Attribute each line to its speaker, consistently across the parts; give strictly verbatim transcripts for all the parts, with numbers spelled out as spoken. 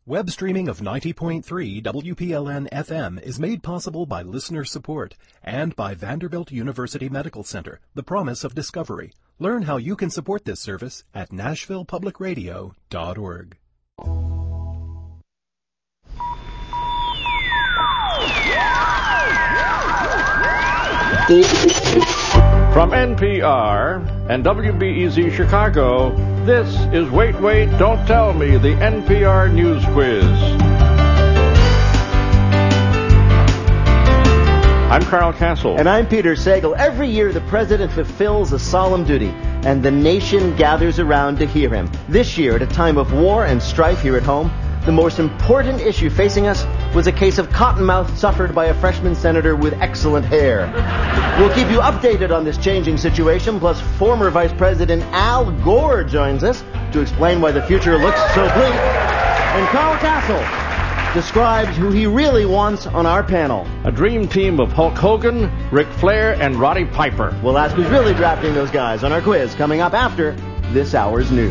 Speaker 1: Web streaming of ninety point three W P L N F M is made possible by listener support and by Vanderbilt University Medical Center, the promise of discovery. Learn how you can support this service at nashville public radio dot org.
Speaker 2: From N P R and W B E Z Chicago, this is Wait, Wait, Don't Tell Me, the N P R News Quiz. I'm Carl Castle.
Speaker 3: And I'm Peter Sagal. Every year, the president fulfills a solemn duty, and the nation gathers around to hear him. This year, at a time of war and strife here at home, the most important issue facing us was a case of cottonmouth suffered by a freshman senator with excellent hair. We'll keep you updated on this changing situation, plus former Vice President Al Gore joins us to explain why the future looks so bleak. And Carl Castle describes who he really wants on our panel.
Speaker 2: A dream team of Hulk Hogan, Ric Flair, and Roddy Piper.
Speaker 3: We'll ask who's really drafting those guys on our quiz coming up after this hour's news.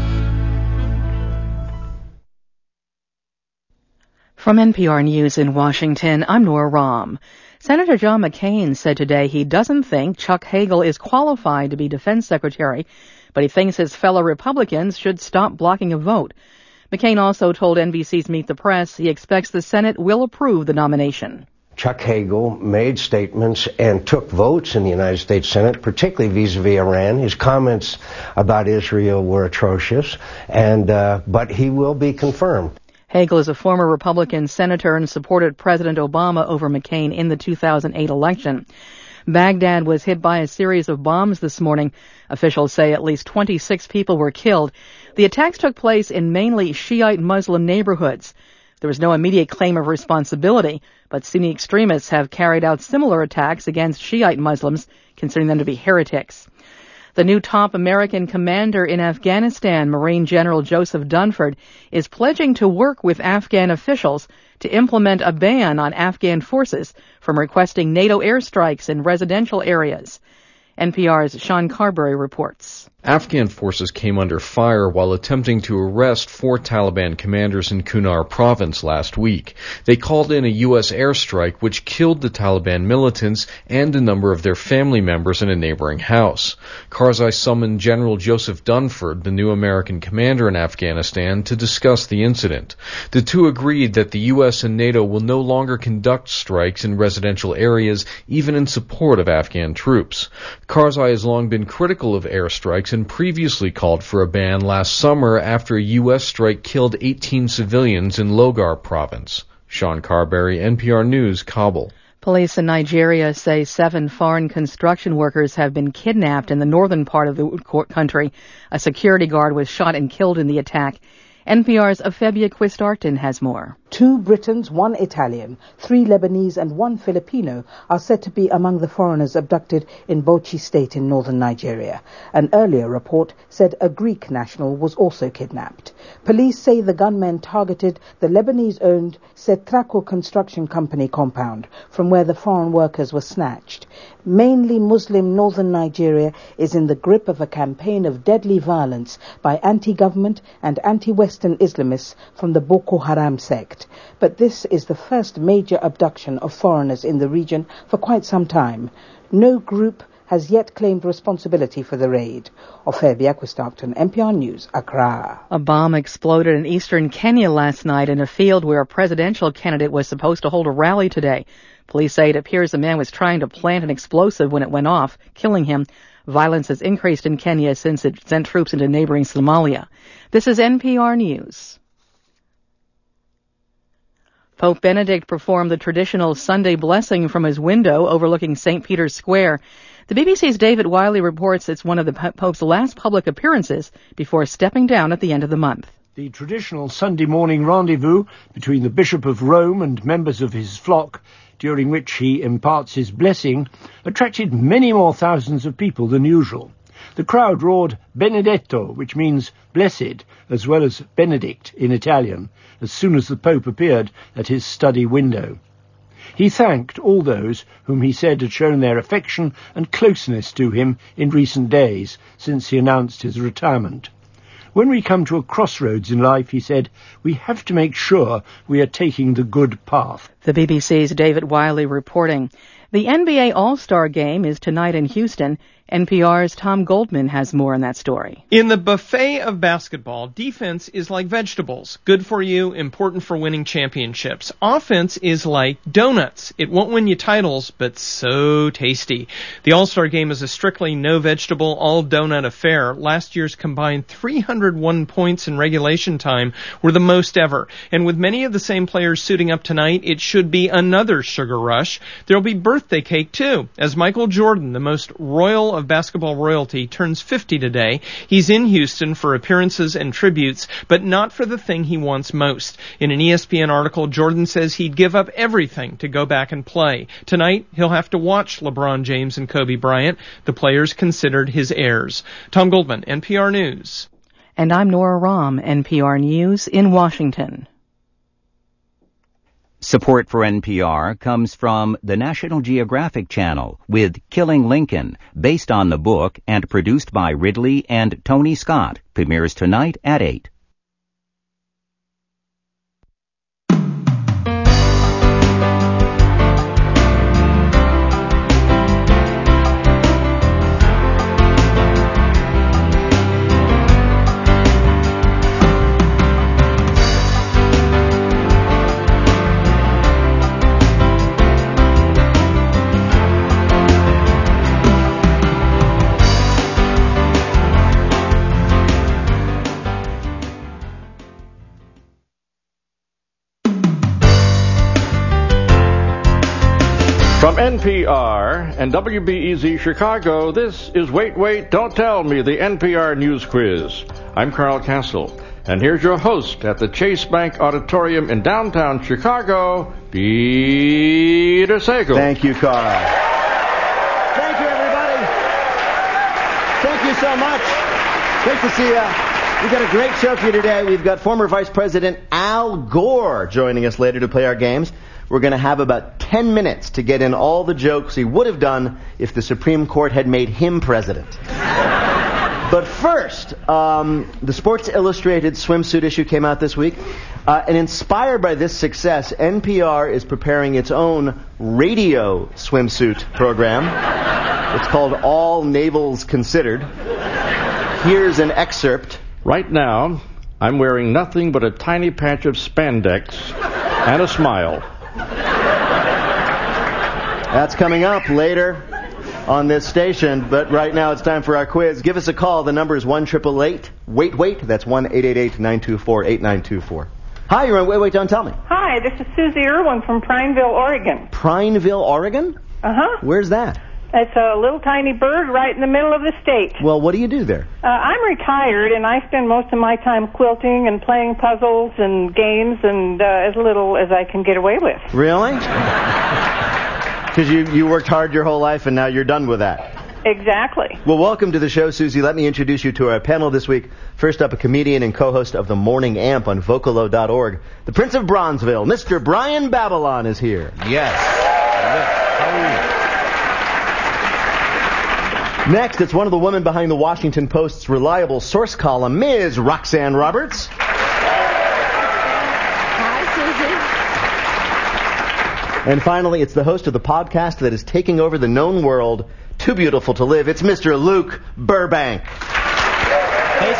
Speaker 4: From N P R News in Washington, I'm Nora Rahm. Senator John McCain said today he doesn't think Chuck Hagel is qualified to be Defense Secretary, but he thinks his fellow Republicans should stop blocking a vote. McCain also told N B C's Meet the Press he expects the Senate will approve the nomination.
Speaker 5: Chuck Hagel made statements and took votes in the United States Senate, particularly vis-a-vis Iran. His comments about Israel were atrocious, and uh, but he will be confirmed.
Speaker 4: Hagel is a former Republican senator and supported President Obama over McCain in the two thousand eight election. Baghdad was hit by a series of bombs this morning. Officials say at least twenty-six people were killed. The attacks took place in mainly Shiite Muslim neighborhoods. There was no immediate claim of responsibility, but Sunni extremists have carried out similar attacks against Shiite Muslims, considering them to be heretics. The new top American commander in Afghanistan, Marine General Joseph Dunford, is pledging to work with Afghan officials to implement a ban on Afghan forces from requesting NATO airstrikes in residential areas. N P R's Sean Carberry reports.
Speaker 6: Afghan forces came under fire while attempting to arrest four Taliban commanders in Kunar province last week. They called in a U S airstrike which killed the Taliban militants and a number of their family members in a neighboring house. Karzai summoned General Joseph Dunford, the new American commander in Afghanistan, to discuss the incident. The two agreed that the U S and NATO will no longer conduct strikes in residential areas, even in support of Afghan troops. Karzai has long been critical of airstrikes and previously called for a ban last summer after a U S strike killed eighteen civilians in Logar province. Sean Carberry, N P R News, Kabul.
Speaker 4: Police in Nigeria say seven foreign construction workers have been kidnapped in the northern part of the country. A security guard was shot and killed in the attack. N P R's Afebia Quistarton has more.
Speaker 7: Two Britons, one Italian, three Lebanese and one Filipino are said to be among the foreigners abducted in Bauchi State in northern Nigeria. An earlier report said a Greek national was also kidnapped. Police say the gunmen targeted the Lebanese-owned Setraco Construction Company compound, from where the foreign workers were snatched. Mainly Muslim northern Nigeria is in the grip of a campaign of deadly violence by anti-government and anti-Western Islamists from the Boko Haram sect. But this is the first major abduction of foreigners in the region for quite some time. No group has yet claimed responsibility for the raid. Ophelia Quistarton, N P R News, Accra.
Speaker 4: A bomb exploded in eastern Kenya last night in a field where a presidential candidate was supposed to hold a rally today. Police say it appears the man was trying to plant an explosive when it went off, killing him. Violence has increased in Kenya since it sent troops into neighboring Somalia. This is N P R News. Pope Benedict performed the traditional Sunday blessing from his window overlooking Saint Peter's Square. The B B C's David Wiley reports it's one of the Pope's last public appearances before stepping down at the end of the month.
Speaker 8: The traditional Sunday morning rendezvous between the Bishop of Rome and members of his flock, during which he imparts his blessing, attracted many more thousands of people than usual. The crowd roared Benedetto, which means blessed, as well as Benedict in Italian, as soon as the Pope appeared at his study window. He thanked all those whom he said had shown their affection and closeness to him in recent days, since he announced his retirement. When we come to a crossroads in life, he said, we have to make sure we are taking the good path.
Speaker 4: The B B C's David Wiley reporting. The N B A All-Star Game is tonight in Houston. N P R's Tom Goldman has more on that story.
Speaker 9: In the buffet of basketball, defense is like vegetables. Good for you, important for winning championships. Offense is like donuts. It won't win you titles, but so tasty. The All-Star Game is a strictly no-vegetable, all-donut affair. Last year's combined three hundred one points in regulation time were the most ever. And with many of the same players suiting up tonight, it should be another sugar rush. There'll be birthday cake, too, as Michael Jordan, the most royal of basketball royalty, turns fifty today. He's in Houston for appearances and tributes, but not for the thing he wants most. In an E S P N article, Jordan says he'd give up everything to go back and play. Tonight, he'll have to watch LeBron James and Kobe Bryant, the players considered his heirs. Tom Goldman, N P R News.
Speaker 4: And I'm Nora Rahm, N P R News in Washington.
Speaker 10: Support for N P R comes from the National Geographic Channel with Killing Lincoln, based on the book and produced by Ridley and Tony Scott. Premieres tonight at eight.
Speaker 2: From N P R and W B E Z Chicago, this is Wait, Wait, Don't Tell Me, the N P R News Quiz. I'm Carl Castle, and here's your host at the Chase Bank Auditorium in downtown Chicago, Peter Sagal.
Speaker 3: Thank you, Carl. Thank you, everybody. Thank you so much. Great to see you. We've got a great show for you today. We've got former Vice President Al Gore joining us later to play our games. We're going to have about ten minutes to get in all the jokes he would have done if the Supreme Court had made him president. But first, um, the Sports Illustrated swimsuit issue came out this week. Uh, and inspired by this success, N P R is preparing its own radio swimsuit program. It's called All Navals Considered. Here's an excerpt.
Speaker 2: Right now, I'm wearing nothing but a tiny patch of spandex and a smile.
Speaker 3: That's coming up later on this station, but right now it's time for our quiz. Give us a call. The number is one eight eight eight, wait, wait. That's one eight eight eight, nine two four, eight nine two four. Hi, you're on Wait, Wait, Don't Tell Me.
Speaker 11: Hi, this is Susie Irwin from Prineville, Oregon.
Speaker 3: Prineville, Oregon?
Speaker 11: Uh-huh.
Speaker 3: Where's that?
Speaker 11: It's a little tiny bird right in the middle of the state.
Speaker 3: Well, what do you do there?
Speaker 11: Uh, I'm retired, and I spend most of my time quilting and playing puzzles and games and uh, as little as I can get away with.
Speaker 3: Really? Because you, you worked hard your whole life, and now you're done with that.
Speaker 11: Exactly.
Speaker 3: Well, welcome to the show, Susie. Let me introduce you to our panel this week. First up, a comedian and co-host of the Morning Amp on Vocalo dot org. The Prince of Bronzeville, Mister Brian Babylon, is here.
Speaker 12: Yes. How are you?
Speaker 3: Next, it's one of the women behind the Washington Post's reliable source column, Miz Roxanne Roberts. And finally, it's the host of the podcast that is taking over the known world, Too Beautiful to Live. It's Mister Luke Burbank.
Speaker 12: Hey,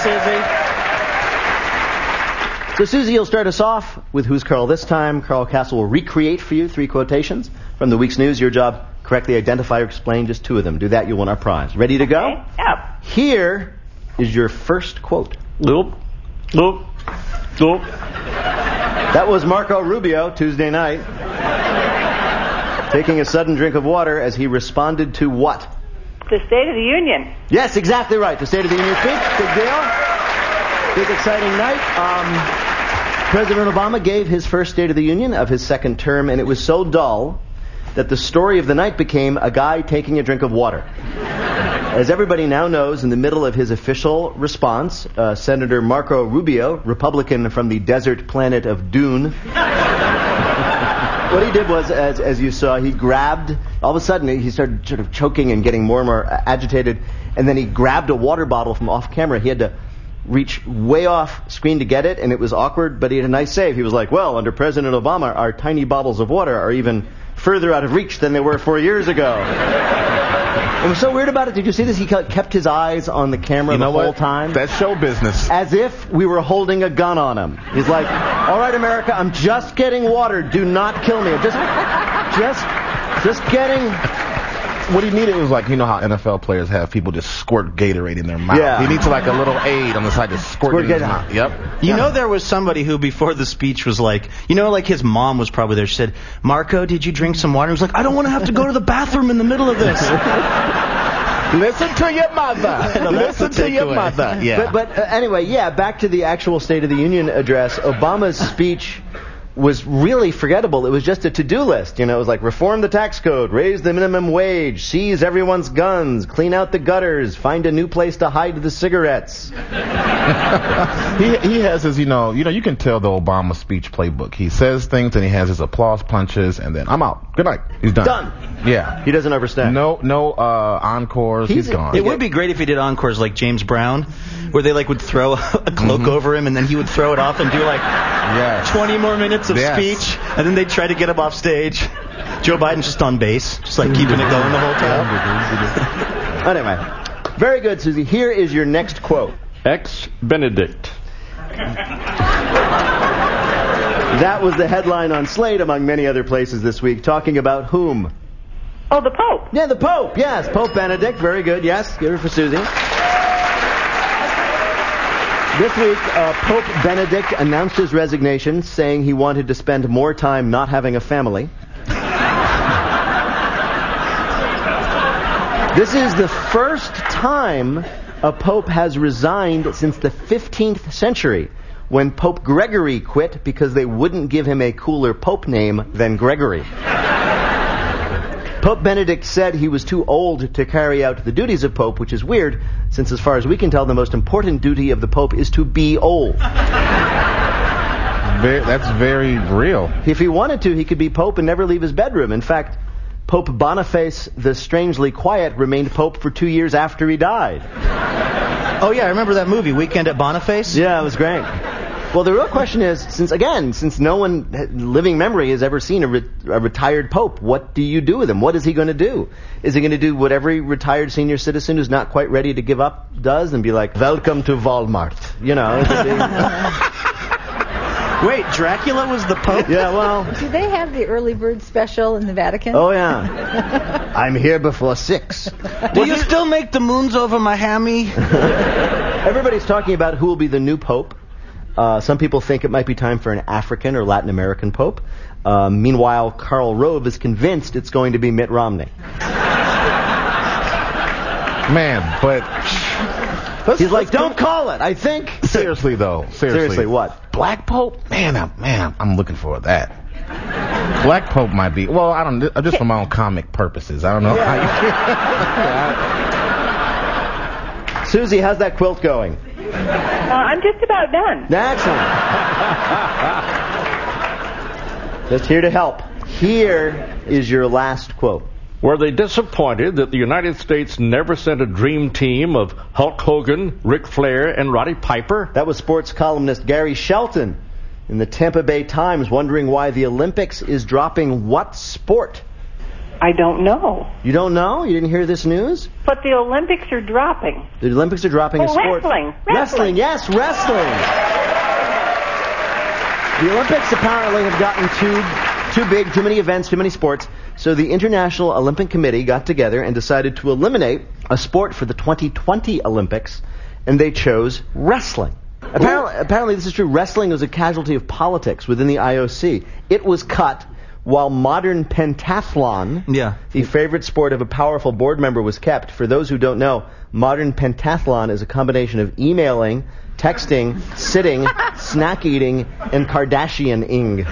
Speaker 12: Susie.
Speaker 3: So, Susie, you'll start us off with Who's Carl this time. Carl Castle will recreate for you three quotations from the week's news. Your job, correctly identify or explain just two of them. Do that, you'll win our prize. Ready to go?
Speaker 11: Okay. Yeah.
Speaker 3: Here is your first quote.
Speaker 2: Loop, loop, loop.
Speaker 3: That was Marco Rubio Tuesday night, taking a sudden drink of water as he responded to what?
Speaker 11: The State of the Union.
Speaker 3: Yes, exactly right. The State of the Union speech. Big deal. Big exciting night. Um, President Obama gave his first State of the Union of his second term, and it was so dull that the story of the night became a guy taking a drink of water. As everybody now knows, in the middle of his official response, uh, Senator Marco Rubio, Republican from the desert planet of Dune, what he did was, as as you saw, he grabbed, all of a sudden he started sort of choking and getting more and more agitated, and then he grabbed a water bottle from off camera. He had to reach way off screen to get it, and it was awkward, but he had a nice save. He was like, well, under President Obama, our tiny bottles of water are even further out of reach than they were four years ago. What was so weird about it, did you see this? He kept his eyes on the camera
Speaker 13: you know
Speaker 3: the whole
Speaker 13: what?
Speaker 3: time.
Speaker 13: That's show business.
Speaker 3: As if we were holding a gun on him. He's like, all right, America, I'm just getting water. Do not kill me. Just, just, just getting...
Speaker 13: What he needed was like, you know how N F L players have people just squirt Gatorade in their mouth.
Speaker 3: Yeah.
Speaker 13: He needs like a little aid on the side to squirt,
Speaker 3: Squirt
Speaker 13: it in his
Speaker 3: Gatorade.
Speaker 13: mouth. Yep.
Speaker 12: You
Speaker 3: Yeah.
Speaker 12: know, there was somebody who before the speech was like, you know, like his mom was probably there. She said, Marco, did you drink some water? He was like, I don't want to have to go to the bathroom in the middle of this.
Speaker 13: Listen to your mother.
Speaker 12: No, that's
Speaker 13: Listen
Speaker 12: the
Speaker 13: to your
Speaker 12: takeaway.
Speaker 13: mother.
Speaker 12: Yeah.
Speaker 3: But, but uh, anyway, yeah, back to the actual State of the Union address. Obama's speech was really forgettable. It was just a to-do list. You know, it was like reform the tax code, raise the minimum wage, seize everyone's guns, clean out the gutters, find a new place to hide the cigarettes.
Speaker 13: he he has his, you know, you know, you can tell the Obama speech playbook. He says things and he has his applause punches, and then I'm out. Good night. He's done.
Speaker 3: Done.
Speaker 13: Yeah.
Speaker 3: He doesn't understand.
Speaker 13: No, no uh, encores. He's,
Speaker 3: He's a-
Speaker 13: gone.
Speaker 12: It would be great if he did encores like James Brown, where they like would throw a cloak over him and then he would throw it off and do like
Speaker 13: Yes.
Speaker 12: twenty more minutes of
Speaker 13: Yes.
Speaker 12: speech, and then they'd try to get him off stage. Joe Biden's just on base, just like keeping it going the whole time.
Speaker 3: Anyway, very good, Susie. Here is your next quote.
Speaker 2: Ex Benedict.
Speaker 3: That was the headline on Slate, among many other places this week, talking about whom?
Speaker 11: Oh, the Pope.
Speaker 3: Yeah, the Pope. Yes, Pope Benedict. Very good. Yes, give it for Susie. This week, uh, Pope Benedict announced his resignation, saying he wanted to spend more time not having a family. This is the first time a pope has resigned since the fifteenth century, when Pope Gregory quit because they wouldn't give him a cooler pope name than Gregory. Pope Benedict said he was too old to carry out the duties of pope, which is weird, since as far as we can tell, the most important duty of the pope is to be old.
Speaker 13: Very, that's very real.
Speaker 3: If he wanted to, he could be pope and never leave his bedroom. In fact, Pope Boniface the Strangely Quiet remained pope for two years after he died.
Speaker 12: Oh yeah, I remember that movie, Weekend at Boniface?
Speaker 3: Yeah, it was great. Well, the real question is, since again, since no one living memory has ever seen a, re- a retired pope, what do you do with him? What is he going to do? Is he going to do what every retired senior citizen who's not quite ready to give up does and be like, welcome to Walmart? You know.
Speaker 12: Wait, Dracula was the Pope?
Speaker 3: Yeah, well.
Speaker 14: Do they have the early bird special in the Vatican?
Speaker 3: Oh, yeah. I'm here before six.
Speaker 12: Do you still make the moons over my hammy?
Speaker 3: Everybody's talking about who will be the new pope. Uh, some people think it might be time for an African or Latin American pope. Uh, meanwhile, Karl Rove is convinced it's going to be Mitt Romney.
Speaker 13: Man, but...
Speaker 3: He's like, don't call it, I think.
Speaker 13: Seriously, though. Seriously.
Speaker 3: Seriously, what?
Speaker 13: Black Pope? Man, I'm, man, I'm looking for that. Black Pope might be... Well, I don't... Just for my own comic purposes. I don't know.
Speaker 3: Yeah. How you... Susie, how's that quilt going?
Speaker 11: Uh, I'm just about done.
Speaker 3: Excellent. Just here to help. Here is your last quote.
Speaker 2: Were they disappointed that the United States never sent a dream team of Hulk Hogan, Ric Flair, and Roddy Piper?
Speaker 3: That was sports columnist Gary Shelton in the Tampa Bay Times, wondering why the Olympics is dropping what sport?
Speaker 11: I don't know.
Speaker 3: You don't know? You didn't hear this news?
Speaker 11: But the Olympics are dropping.
Speaker 3: The Olympics are dropping
Speaker 11: Oh,
Speaker 3: a sport.
Speaker 11: wrestling.
Speaker 3: Wrestling,
Speaker 11: Wrestling.
Speaker 3: yes, wrestling. The Olympics apparently have gotten too too big, too many events, too many sports. So the International Olympic Committee got together and decided to eliminate a sport for the twenty twenty Olympics, and they chose wrestling. Apparently, apparently this is true. Wrestling was a casualty of politics within the I O C. It was cut while modern pentathlon,
Speaker 12: yeah.
Speaker 3: the favorite sport of a powerful board member, was kept. For those who don't know, modern pentathlon is a combination of emailing, texting, sitting, snack eating, and Kardashian-ing.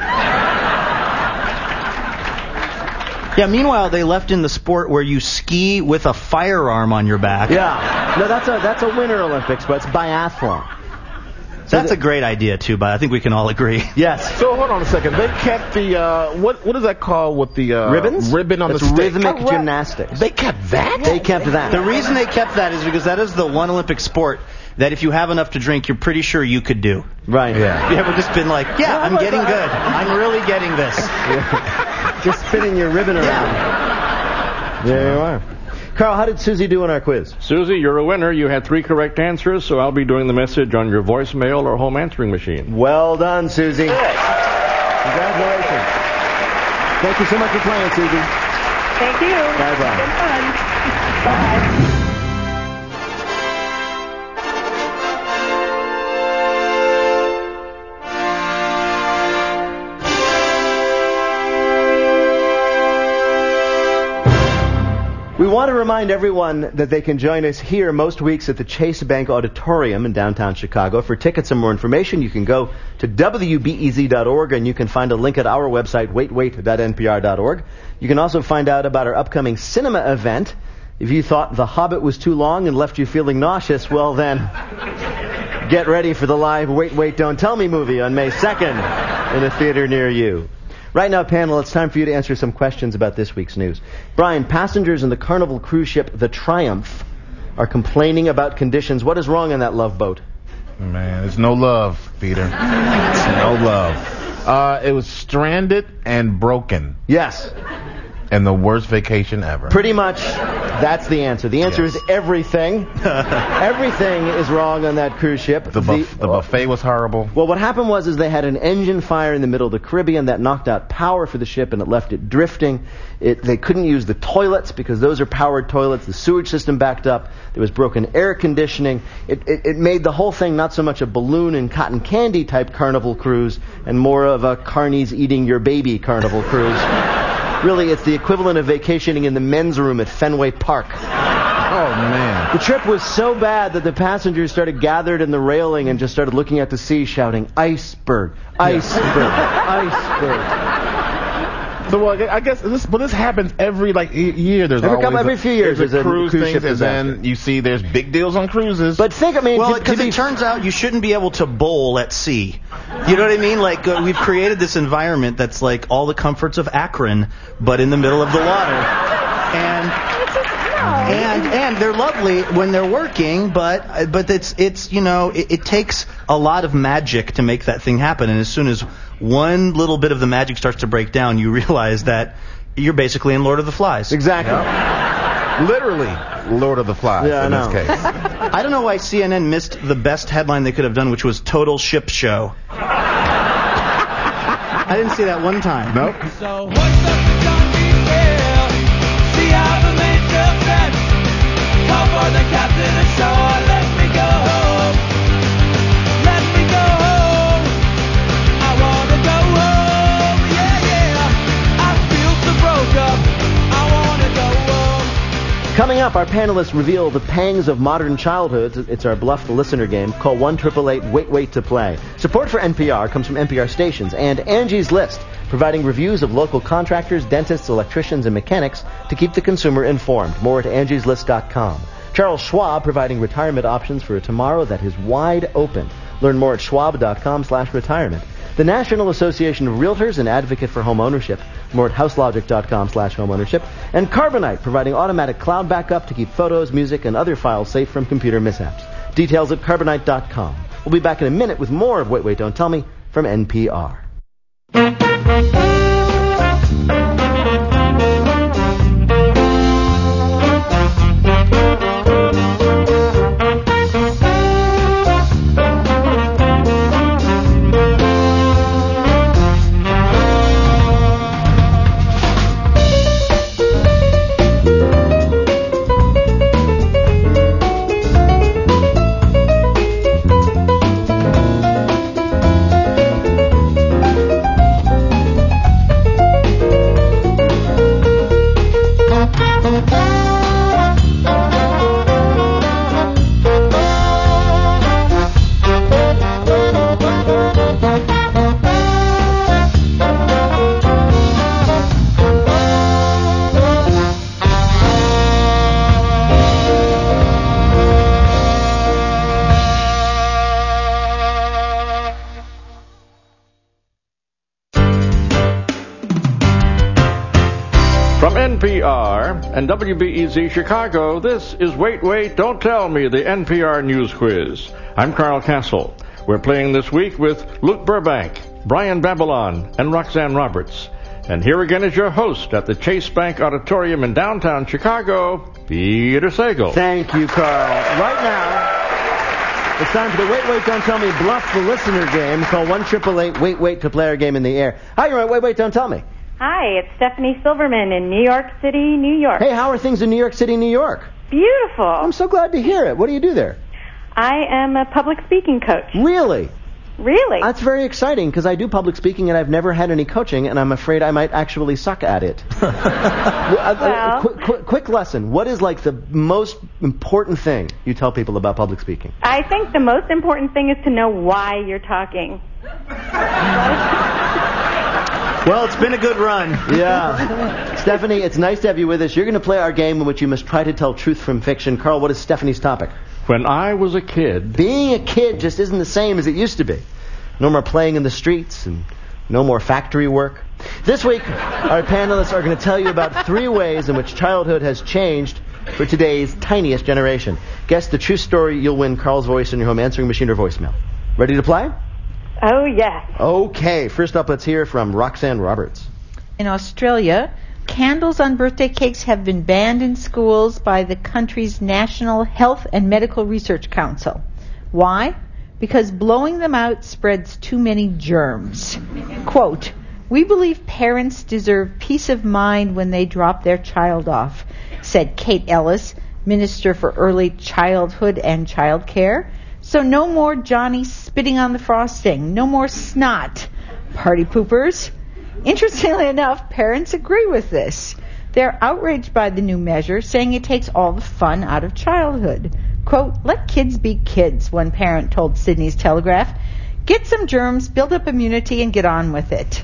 Speaker 12: Yeah, meanwhile, they left in the sport where you ski with a firearm on your back.
Speaker 3: Yeah. No, that's a that's a Winter Olympics, but it's biathlon. So
Speaker 12: That's
Speaker 3: the,
Speaker 12: a great idea, too, but I think we can all agree.
Speaker 3: Yes.
Speaker 13: So hold on a second. They kept the, uh, what what is that called with the uh,
Speaker 3: ribbons?
Speaker 13: ribbon on
Speaker 3: That's
Speaker 13: the stick?
Speaker 3: rhythmic
Speaker 13: Oh, right.
Speaker 3: gymnastics.
Speaker 13: They kept that?
Speaker 3: They kept that.
Speaker 12: The reason they kept that is because that is the one Olympic sport that if you have enough to drink, you're pretty sure you could do.
Speaker 3: Right.
Speaker 12: Yeah. You ever just been like, yeah, I'm getting good. I'm really getting this.
Speaker 3: Yeah. Just spinning your ribbon around. Yeah. There you are. Carl, how did Susie do in our quiz?
Speaker 2: Susie, you're a winner. You had three correct answers, so I'll be doing the message on your voicemail or home answering machine.
Speaker 3: Well done, Susie. Congratulations. Thank you so much for playing, Susie.
Speaker 11: Thank you.
Speaker 3: Bye-bye.
Speaker 11: It's been fun. Bye.
Speaker 3: We want to remind everyone that they can join us here most weeks at the Chase Bank Auditorium in downtown Chicago. For tickets and more information, you can go to W B E Z dot org, and you can find a link at our website, wait wait dot N P R dot org. You can also find out about our upcoming cinema event. If you thought The Hobbit was too long and left you feeling nauseous, well then, get ready for the live Wait Wait Don't Tell Me movie on May second in a theater near you. Right now, panel, it's time for you to answer some questions about this week's news. Brian, passengers in the Carnival cruise ship The Triumph are complaining about conditions. What is wrong on that love boat?
Speaker 13: Man, there's no love, Peter. It's no love. Uh, it was stranded and broken.
Speaker 3: Yes.
Speaker 13: And the worst vacation ever.
Speaker 3: Pretty much, that's the answer. The answer yes. is everything. Everything is wrong on that cruise ship.
Speaker 13: The, buff- the, the buffet was horrible.
Speaker 3: Well, what happened was is they had an engine fire in the middle of the Caribbean that knocked out power for the ship, and it left it drifting. It, they couldn't use the toilets because those are powered toilets. The sewage system backed up. There was broken air conditioning. It, it, it made the whole thing not so much a balloon and cotton candy type Carnival cruise and more of a Carney's eating your baby Carnival cruise. Really, it's the equivalent of vacationing in the men's room at Fenway Park.
Speaker 13: Oh, man.
Speaker 3: The trip was so bad that the passengers started gathered in the railing and just started looking at the sea shouting, iceberg, iceberg, iceberg.
Speaker 13: So well, I guess this, but this happens every like year. There's
Speaker 3: every
Speaker 13: always
Speaker 3: couple, every
Speaker 13: a,
Speaker 3: few years
Speaker 13: there's
Speaker 3: there's
Speaker 13: a cruise,
Speaker 3: cruise
Speaker 13: things,
Speaker 3: ship
Speaker 13: and
Speaker 3: disaster.
Speaker 13: then you see there's big deals on cruises.
Speaker 3: But think, I mean,
Speaker 12: well,
Speaker 3: to,
Speaker 12: because
Speaker 3: to
Speaker 12: it
Speaker 3: be...
Speaker 12: turns out you shouldn't be able to bowl at sea. You know what I mean? Like uh, we've created this environment that's like all the comforts of Akron, but in the middle of the water, and. And and they're lovely when they're working, but but it's it's you know it, it takes a lot of magic to make that thing happen. And as soon as one little bit of the magic starts to break down, you realize that you're basically in Lord of the Flies.
Speaker 3: Exactly.
Speaker 13: Yep. Literally, Lord of the Flies
Speaker 3: yeah,
Speaker 13: in
Speaker 3: I
Speaker 13: this case.
Speaker 12: I don't know why C N N missed the best headline they could have done, which was Total Ship Show. I didn't see that one time.
Speaker 13: Nope.
Speaker 15: So what's up with Johnny Hill? See how the main set. Call for the captain ashore. Let me go home. Let me go home. I wanna go home. Yeah, yeah. I feel so broke up. I wanna go home.
Speaker 3: Coming up, our panelists reveal the pangs of modern childhood. It's our Bluff the Listener game. Call one eight eight eight wait wait to play. Support for N P R comes from N P R stations and Angie's List, providing reviews of local contractors, dentists, electricians, and mechanics to keep the consumer informed. More at angies list dot com. Charles Schwab, providing retirement options for a tomorrow that is wide open. Learn more at schwab dot com slash retirement. The National Association of Realtors, an advocate for home ownership. More at houselogic dot com slash home ownership. And Carbonite, providing automatic cloud backup to keep photos, music, and other files safe from computer mishaps. Details at carbonite dot com. We'll be back in a minute with more of Wait, Wait, Don't Tell Me from N P R.
Speaker 2: N P R and W B E Z Chicago, this is Wait, Wait, Don't Tell Me, the N P R News Quiz. I'm Carl Castle. We're playing this week with Luke Burbank, Brian Babylon, and Roxanne Roberts. And here again is your host at the Chase Bank Auditorium in downtown Chicago, Peter Sagal.
Speaker 3: Thank you, Carl. Right now, it's time for the Wait, Wait, Don't Tell Me Bluff the Listener game. Call one eight eight eight wait, wait to play our game in the air. Hi, you're right. Wait, Wait, Don't Tell Me.
Speaker 16: Hi, it's Stephanie Silverman in New York City, New York.
Speaker 3: Hey, how are things in New York City, New York?
Speaker 16: Beautiful.
Speaker 3: I'm so glad to hear it. What do you do there?
Speaker 16: I am a public speaking coach.
Speaker 3: Really?
Speaker 16: Really?
Speaker 3: That's very exciting because I do public speaking and I've never had any coaching and I'm afraid I might actually suck at it. well, quick, quick, quick lesson. What is like the most important thing you tell people about public speaking?
Speaker 16: I think the most important thing is to know why you're talking.
Speaker 12: Well, it's been a good run.
Speaker 3: Yeah. Stephanie, it's nice to have you with us. You're going to play our game in which you must try to tell truth from fiction. Carl, what is Stephanie's topic?
Speaker 2: When I was a kid.
Speaker 3: Being a kid just isn't the same as it used to be. No more playing in the streets and no more factory work. This week, our panelists are going to tell you about three ways in which childhood has changed for today's tiniest generation. Guess the true story, you'll win Carl's voice in your home answering machine or voicemail. Ready to play?
Speaker 16: Oh, yes.
Speaker 3: Okay, first up, let's hear from Roxanne Roberts.
Speaker 14: In Australia, candles on birthday cakes have been banned in schools by the country's National Health and Medical Research Council. Why? Because blowing them out spreads too many germs. Quote, "We believe parents deserve peace of mind when they drop their child off," said Kate Ellis, Minister for Early Childhood and Child Care. So no more Johnny spitting on the frosting. No more snot. Party poopers. Interestingly enough, parents agree with this. They're outraged by the new measure, saying it takes all the fun out of childhood. Quote, "Let kids be kids," one parent told Sydney's Telegraph. "Get some germs, build up immunity, and get on with it."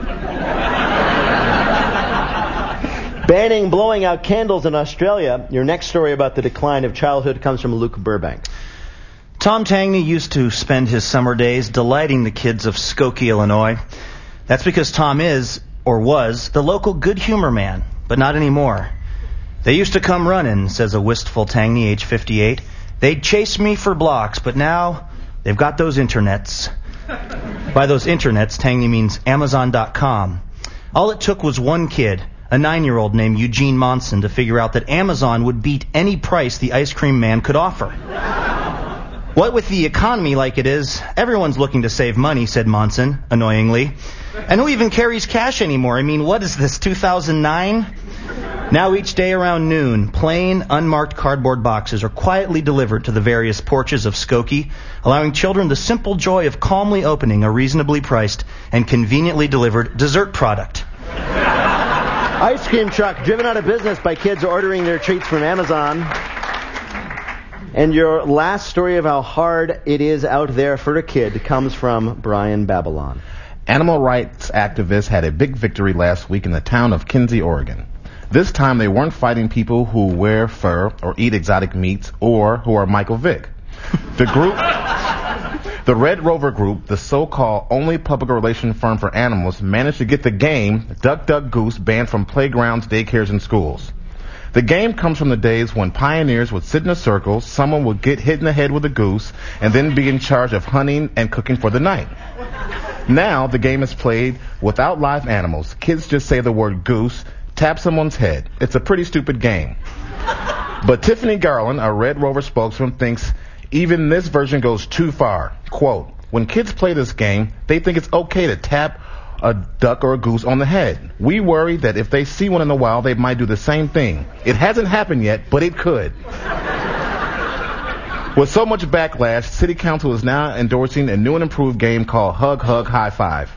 Speaker 3: Banning blowing out candles in Australia. Your next story about the decline of childhood comes from Luke Burbank.
Speaker 12: Tom Tangney used to spend his summer days delighting the kids of Skokie, Illinois. That's because Tom is, or was, the local good humor man, but not anymore. "They used to come running," says a wistful Tangney, age fifty-eight. "They'd chase me for blocks, but now they've got those internets." By those internets, Tangney means Amazon dot com. All it took was one kid, a nine-year-old named Eugene Monson, to figure out that Amazon would beat any price the ice cream man could offer. "What with the economy like it is, everyone's looking to save money," said Monson, annoyingly. "And who even carries cash anymore? I mean, what is this, two thousand nine? Now each day around noon, plain, unmarked cardboard boxes are quietly delivered to the various porches of Skokie, allowing children the simple joy of calmly opening a reasonably priced and conveniently delivered dessert product.
Speaker 3: Ice cream truck driven out of business by kids ordering their treats from Amazon. And your last story of how hard it is out there for a kid comes from Brian Babylon.
Speaker 13: Animal rights activists had a big victory last week in the town of Kinsey, Oregon. This time they weren't fighting people who wear fur or eat exotic meats or who are Michael Vick. The group, the Red Rover Group, the so-called only public relation firm for animals, managed to get the game Duck Duck Goose banned from playgrounds, daycares, and schools. The game comes from the days when pioneers would sit in a circle, someone would get hit in the head with a goose, and then be in charge of hunting and cooking for the night. Now, the game is played without live animals. Kids just say the word goose, tap someone's head. It's a pretty stupid game. But Tiffany Garland, a Red Rover spokesman, thinks even this version goes too far. Quote, "When kids play this game, they think it's okay to tap a duck or a goose on the head. We worry that if they see one in the wild, they might do the same thing. It hasn't happened yet, but it could." With so much backlash, City Council is now endorsing a new and improved game called Hug, Hug, High Five.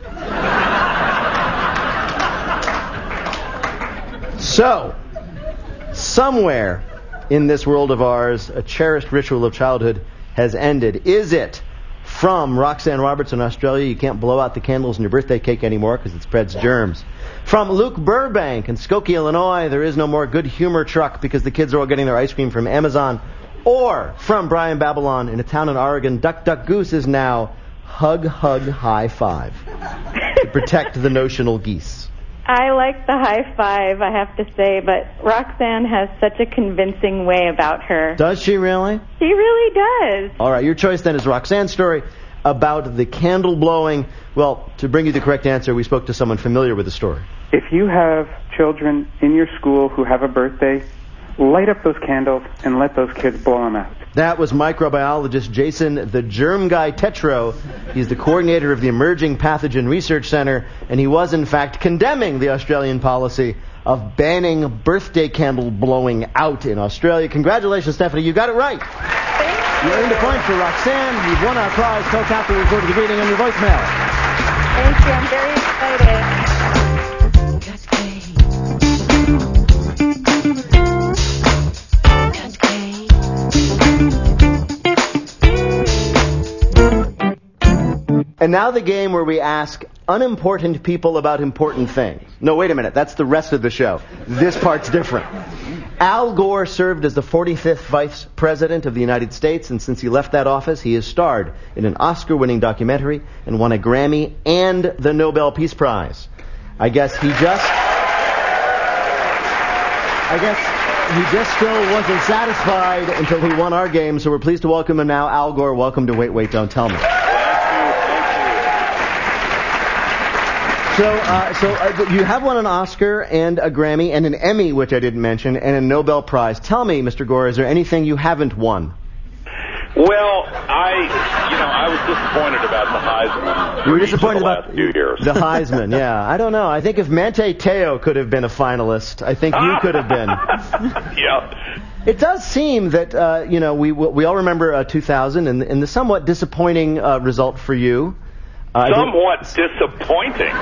Speaker 3: So, somewhere in this world of ours, a cherished ritual of childhood has ended. Is it? From Roxanne Roberts in Australia, you can't blow out the candles in your birthday cake anymore because it spreads germs. From Luke Burbank in Skokie, Illinois, there is no more good humor truck because the kids are all getting their ice cream from Amazon. Or from Brian Babylon in a town in Oregon, Duck Duck Goose is now Hug Hug High Five to protect the notional geese.
Speaker 16: I like the high five, I have to say, but Roxanne has such a convincing way about her.
Speaker 3: Does she really?
Speaker 16: She really does.
Speaker 3: All right, your choice then is Roxanne's story about the candle blowing. Well, to bring you the correct answer, we spoke to someone familiar with the story.
Speaker 17: If you have children in your school who have a birthday, light up those candles and let those kids blow them out.
Speaker 3: That was microbiologist Jason the Germ Guy Tetro. He's the coordinator of the Emerging Pathogen Research Center, and he was in fact condemning the Australian policy of banning birthday candle blowing out in Australia. Congratulations, Stephanie. You got it right. You earned a point for Roxanne. You've won our prize. Tell Catherine to record the greeting on your voicemail.
Speaker 16: Thank you. I'm very excited.
Speaker 3: And now the game where we ask unimportant people about important things. No, wait a minute. That's the rest of the show. This part's different. Al Gore served as the forty-fifth Vice President of the United States, and since he left that office, he has starred in an Oscar-winning documentary and won a Grammy and the Nobel Peace Prize. I guess he just... I guess he just still wasn't satisfied until he won our game, so we're pleased to welcome him now. Al Gore, welcome to Wait, Wait, Don't Tell Me. So, uh, so uh, you have won an Oscar and a Grammy and an Emmy, which I didn't mention, and a Nobel Prize. Tell me, Mister Gore, is there anything you haven't won?
Speaker 18: Well, I, you know, I was disappointed about the Heisman.
Speaker 3: You were disappointed
Speaker 18: the
Speaker 3: about
Speaker 18: last few years.
Speaker 3: the Heisman, yeah. I don't know. I think if Manti Te'o could have been a finalist, I think you could have been.
Speaker 18: Yeah.
Speaker 3: It does seem that, uh, you know, we we all remember uh, two thousand and, and the somewhat disappointing uh, result for you. Uh,
Speaker 18: Somewhat disappointing.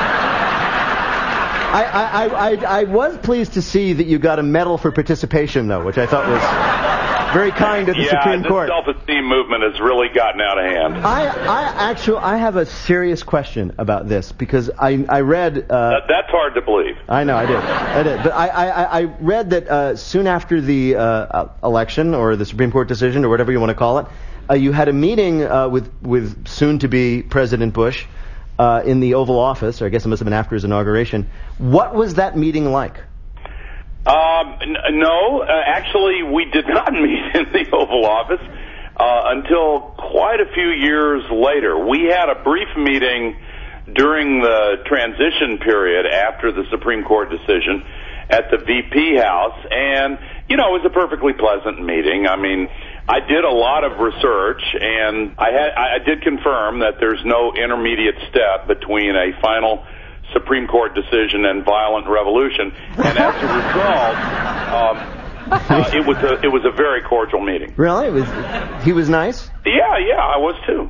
Speaker 3: I, I, I, I was pleased to see that you got a medal for participation, though, which I thought was very kind of the
Speaker 18: yeah,
Speaker 3: Supreme
Speaker 18: this
Speaker 3: Court.
Speaker 18: self-esteem movement has really gotten out of hand.
Speaker 3: I, I actually, I have a serious question about this because I, I read. Uh,
Speaker 18: that, that's hard to believe.
Speaker 3: I know, I did, I did, but I, I, I read that uh, soon after the uh, election or the Supreme Court decision or whatever you want to call it. Uh, you had a meeting uh, with with soon-to-be President Bush uh, in the Oval Office, or I guess it must have been after his inauguration. What was that meeting like?
Speaker 18: Um, n- no, uh, actually, we did not meet in the Oval Office uh, until quite a few years later. We had a brief meeting during the transition period after the Supreme Court decision at the V P House, and, you know, it was a perfectly pleasant meeting. I mean, I did a lot of research, and I, had, I did confirm that there's no intermediate step between a final Supreme Court decision and violent revolution. And as a result, um, uh, it was a it was a very cordial meeting.
Speaker 3: Really? It was, he was nice?
Speaker 18: Yeah, yeah, I was too.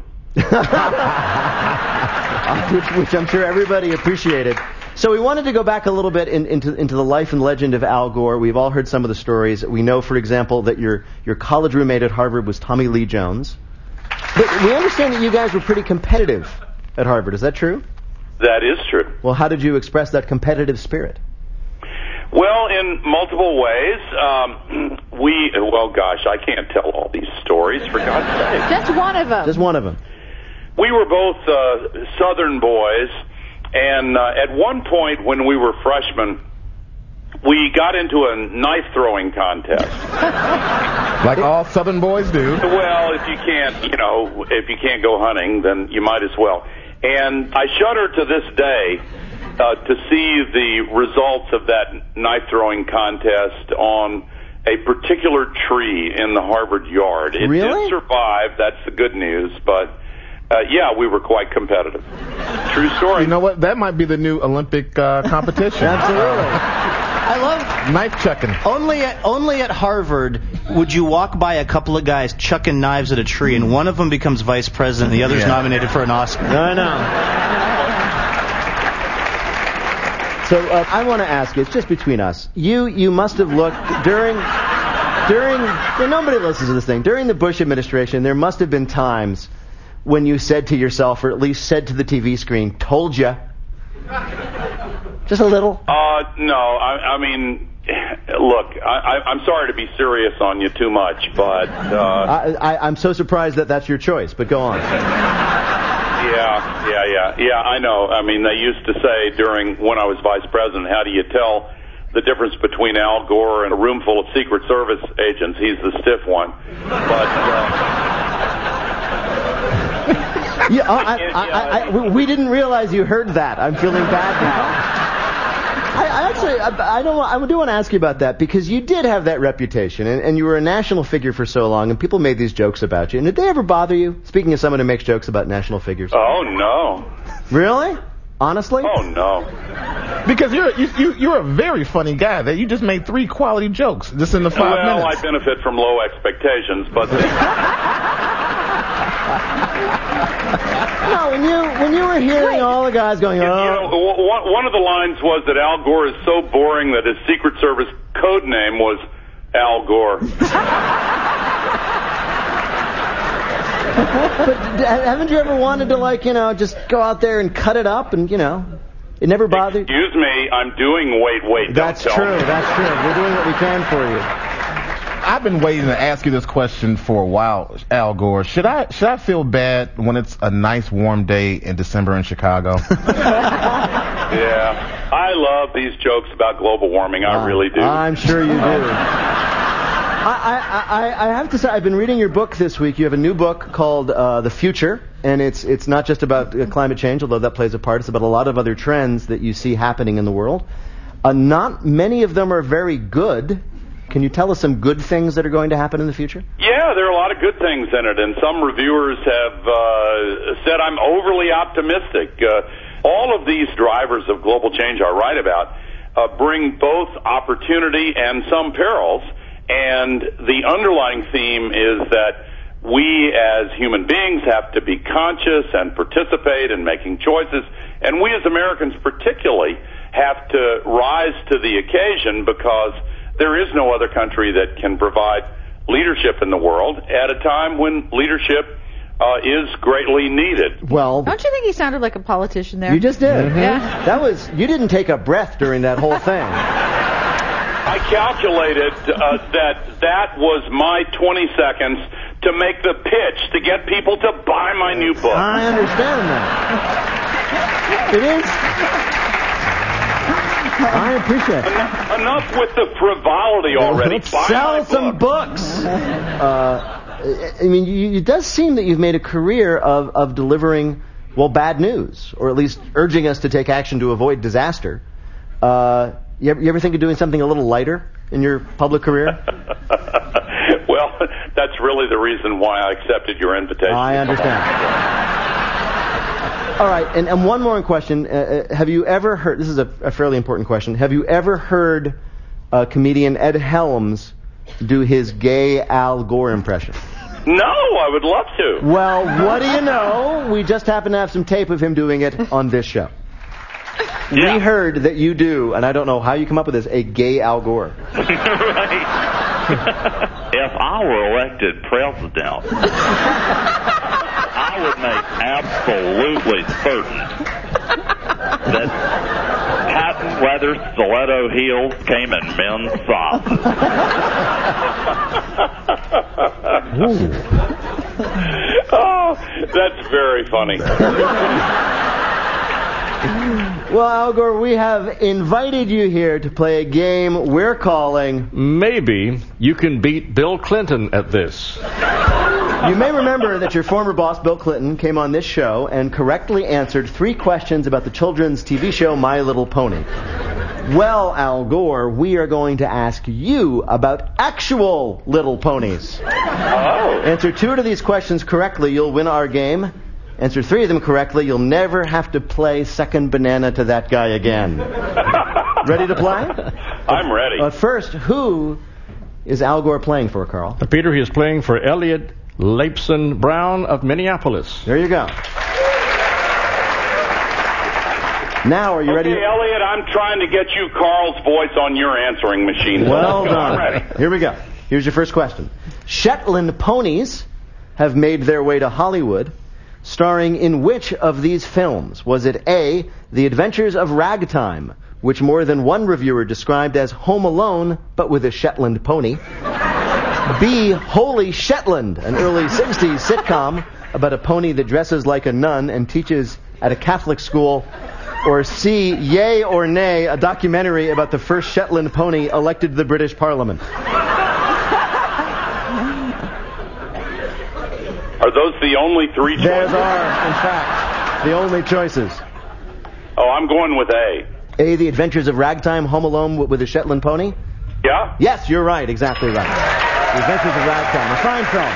Speaker 3: which, which I'm sure everybody appreciated. So we wanted to go back a little bit in, into into the life and legend of Al Gore. We've all heard some of the stories. We know, for example, that your your college roommate at Harvard was Tommy Lee Jones. But we understand that you guys were pretty competitive at Harvard. Is that true?
Speaker 18: That is true.
Speaker 3: Well, how did you express that competitive spirit?
Speaker 18: Well, in multiple ways. Um, we, well, gosh, I can't tell all these stories, for God's sake.
Speaker 14: Just one of them.
Speaker 3: Just one of them.
Speaker 18: We were both uh, Southern boys, and uh, at one point when we were freshmen, we got into a knife-throwing contest.
Speaker 13: Like all Southern boys do.
Speaker 18: Well, if you can't, you know, if you can't go hunting, then you might as well. And I shudder to this day uh, to see the results of that knife-throwing contest on a particular tree in the Harvard yard. It
Speaker 3: really?
Speaker 18: did survive. That's the good news, but uh, yeah, we were quite competitive. True story.
Speaker 13: You know what? That might be the new Olympic uh, competition.
Speaker 3: Absolutely.
Speaker 12: I love
Speaker 13: knife chucking.
Speaker 12: Only at only at Harvard would you walk by a couple of guys chucking knives at a tree, and one of them becomes vice president, and the other's
Speaker 13: Yeah.
Speaker 12: nominated for an Oscar.
Speaker 3: I know. So uh, I want to ask you, it's just between us. You you must have looked during during well, nobody listens to this thing. During the Bush administration, there must have been times when you said to yourself, or at least said to the T V screen, "Told ya." Just a little?
Speaker 18: Uh, no, I, I mean, look, I, I, I'm sorry to be serious on you too much, but... Uh,
Speaker 3: I, I, I'm so surprised that that's your choice, but go on.
Speaker 18: Yeah, yeah, yeah, yeah. I know. I mean, they used to say during when I was vice president, how do you tell the difference between Al Gore and a room full of Secret Service agents? He's the stiff one. But uh,
Speaker 3: yeah, I, I, I, I, we didn't realize you heard that. I'm feeling bad now. I, I actually, I, I don't. I do want to ask you about that because you did have that reputation, and, and you were a national figure for so long, and people made these jokes about you. And did they ever bother you? Speaking of someone who makes jokes about national figures.
Speaker 18: Oh no.
Speaker 3: Really? Honestly?
Speaker 18: Oh no.
Speaker 13: Because you're you, you you're a very funny guy. That you just made three quality jokes just in the five
Speaker 18: well,
Speaker 13: minutes.
Speaker 18: Well, I benefit from low expectations, but.
Speaker 3: No, when you when you were hearing all the guys going, oh.
Speaker 18: You know, one, one of the lines was that Al Gore is so boring that his Secret Service code name was Al Gore.
Speaker 3: But haven't you ever wanted to, like, you know, just go out there and cut it up and, you know, it never bothered?
Speaker 18: Excuse me, I'm doing wait, wait,
Speaker 3: That's
Speaker 18: don't
Speaker 3: true,
Speaker 18: tell me.
Speaker 3: that's true. We're doing what we can for you.
Speaker 13: I've been waiting to ask you this question for a while, Al Gore. Should I should I feel bad when it's a nice warm day in December in Chicago?
Speaker 18: Yeah, I love these jokes about global warming. I uh, really do.
Speaker 3: I'm sure you do. I, I, I, I have to say, I've been reading your book this week. You have a new book called uh, The Future, and it's it's not just about uh, climate change, although that plays a part. It's about a lot of other trends that you see happening in the world. Uh, not many of them are very good. Can you tell us some good things that are going to happen in the future?
Speaker 18: Yeah, there are a lot of good things in it, and some reviewers have uh, said I'm overly optimistic. Uh, all of these drivers of global change I write about uh, bring both opportunity and some perils, and the underlying theme is that we as human beings have to be conscious and participate in making choices, and we as Americans particularly have to rise to the occasion because there is no other country that can provide leadership in the world at a time when leadership uh, is greatly needed.
Speaker 3: Well,
Speaker 14: don't you think he sounded like a politician there?
Speaker 3: You just did.
Speaker 14: Mm-hmm. Yeah.
Speaker 3: That was. You didn't take a breath during that whole thing.
Speaker 18: I calculated uh, that that was my twenty seconds to make the pitch to get people to buy my new book.
Speaker 3: I understand that. It is. I appreciate it.
Speaker 18: Enough, enough with the frivolity already.
Speaker 3: Let's
Speaker 18: Buy
Speaker 3: sell
Speaker 18: my
Speaker 3: some
Speaker 18: book.
Speaker 3: books. Uh, I mean, you, it does seem that you've made a career of, of delivering, well, bad news, or at least urging us to take action to avoid disaster. Uh, you, ever, you ever think of doing something a little lighter in your public career?
Speaker 18: Well, that's really the reason why I accepted your invitation.
Speaker 3: I understand. All right, and, and one more question. Uh, have you ever heard, this is a, a fairly important question, have you ever heard uh, comedian Ed Helms do his gay Al Gore impression?
Speaker 18: No, I would love to.
Speaker 3: Well, what do you know? We just happen to have some tape of him doing it on this show.
Speaker 18: Yeah.
Speaker 3: We heard that you do, and I don't know how you come up with this, a gay Al Gore.
Speaker 19: Right. If I were elected president, I would make absolutely certain that patent leather stiletto heels came in men's sizes.
Speaker 18: Oh, that's very funny.
Speaker 3: Well, Al Gore, we have invited you here to play a game we're calling
Speaker 2: Maybe You Can Beat Bill Clinton at This.
Speaker 3: You may remember that your former boss, Bill Clinton, came on this show and correctly answered three questions about the children's T V show My Little Pony. Well, Al Gore, we are going to ask you about actual little ponies.
Speaker 18: Oh.
Speaker 3: Answer two of these questions correctly, you'll win our game. Answer three of them correctly, you'll never have to play second banana to that guy again. Ready to play?
Speaker 18: I'm ready.
Speaker 3: But first, who is Al Gore playing for, Carl?
Speaker 2: Peter, he is playing for Elliot Lapson Brown of Minneapolis.
Speaker 3: There you go. Now, are you
Speaker 18: okay,
Speaker 3: ready?
Speaker 18: Okay, Elliot, I'm trying to get you Carl's voice on your answering machine.
Speaker 3: Well done.
Speaker 18: I'm ready.
Speaker 3: Here we go. Here's your first question. Shetland ponies have made their way to Hollywood, starring in which of these films? Was it A, The Adventures of Ragtime, which more than one reviewer described as Home Alone, but with a Shetland pony? B, Holy Shetland, an early sixties sitcom about a pony that dresses like a nun and teaches at a Catholic school? Or C, Yay or Nay, a documentary about the first Shetland pony elected to the British Parliament?
Speaker 18: Are those the only three choices?
Speaker 3: Those are, in fact, the only choices.
Speaker 18: Oh, I'm going with A.
Speaker 3: A, The Adventures of Ragtime, Home Alone with a Shetland Pony?
Speaker 18: Yeah?
Speaker 3: Yes, you're right, exactly right. The Adventures of Ragtime, a fine film.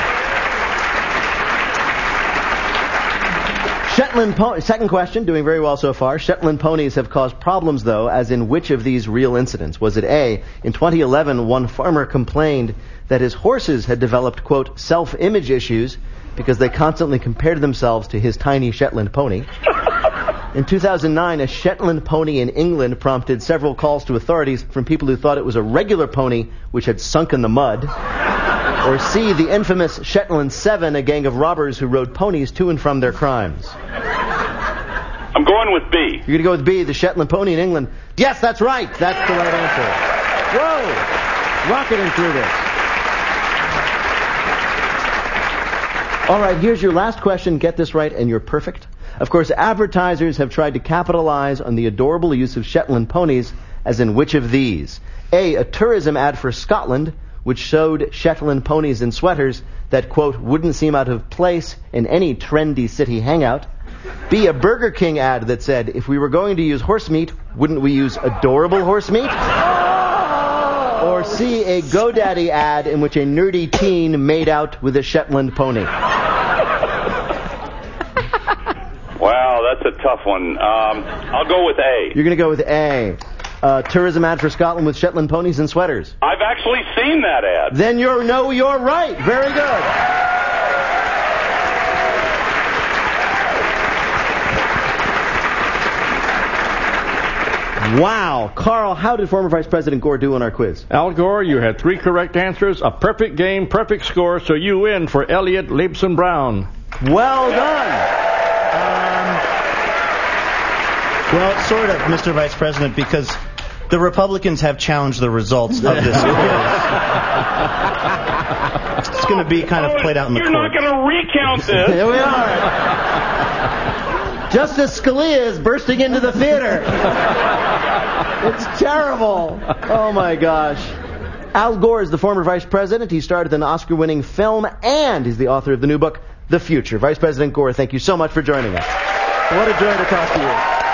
Speaker 3: Shetland pony. Second question, doing very well so far. Shetland ponies have caused problems, though, as in which of these real incidents? Was it A, in twenty eleven, one farmer complained that his horses had developed, quote, self-image issues because they constantly compared themselves to his tiny Shetland pony? In two thousand nine, a Shetland pony in England prompted several calls to authorities from people who thought it was a regular pony which had sunk in the mud. Or C, the infamous Shetland Seven, a gang of robbers who rode ponies to and from their crimes.
Speaker 18: I'm going with B.
Speaker 3: You're going to go with B, the Shetland pony in England. Yes, that's right. That's the right answer. Whoa! Rocketing through this. All right, here's your last question. Get this right and you're perfect. Of course, advertisers have tried to capitalize on the adorable use of Shetland ponies, as in which of these? A, a tourism ad for Scotland, which showed Shetland ponies in sweaters that, quote, wouldn't seem out of place in any trendy city hangout. B, a Burger King ad that said, if we were going to use horse meat, wouldn't we use adorable horse meat? Or C, a GoDaddy ad in which a nerdy teen made out with a Shetland pony.
Speaker 18: Wow, that's a tough one. Um, I'll go with A.
Speaker 3: You're going to go with A. Uh, tourism ad for Scotland with Shetland ponies and sweaters.
Speaker 18: I've actually seen that ad.
Speaker 3: Then you're no, you're right. Very good. Wow. Carl, how did former Vice President Gore do on our quiz?
Speaker 2: Al Gore, you had three correct answers, a perfect game, perfect score, so you win for Elliot Leibson Brown.
Speaker 3: Well done.
Speaker 12: Well, sort of, Mister Vice President, because the Republicans have challenged the results of this quiz. It's going to be kind of played out in the
Speaker 18: You're
Speaker 12: court.
Speaker 18: You're not going to recount this.
Speaker 3: Here we are. Justice Scalia is bursting into the theater. It's terrible. Oh, my gosh. Al Gore is the former vice president. He starred in an Oscar-winning film, and he's the author of the new book, The Future. Vice President Gore, thank you so much for joining us. What a joy to talk to you.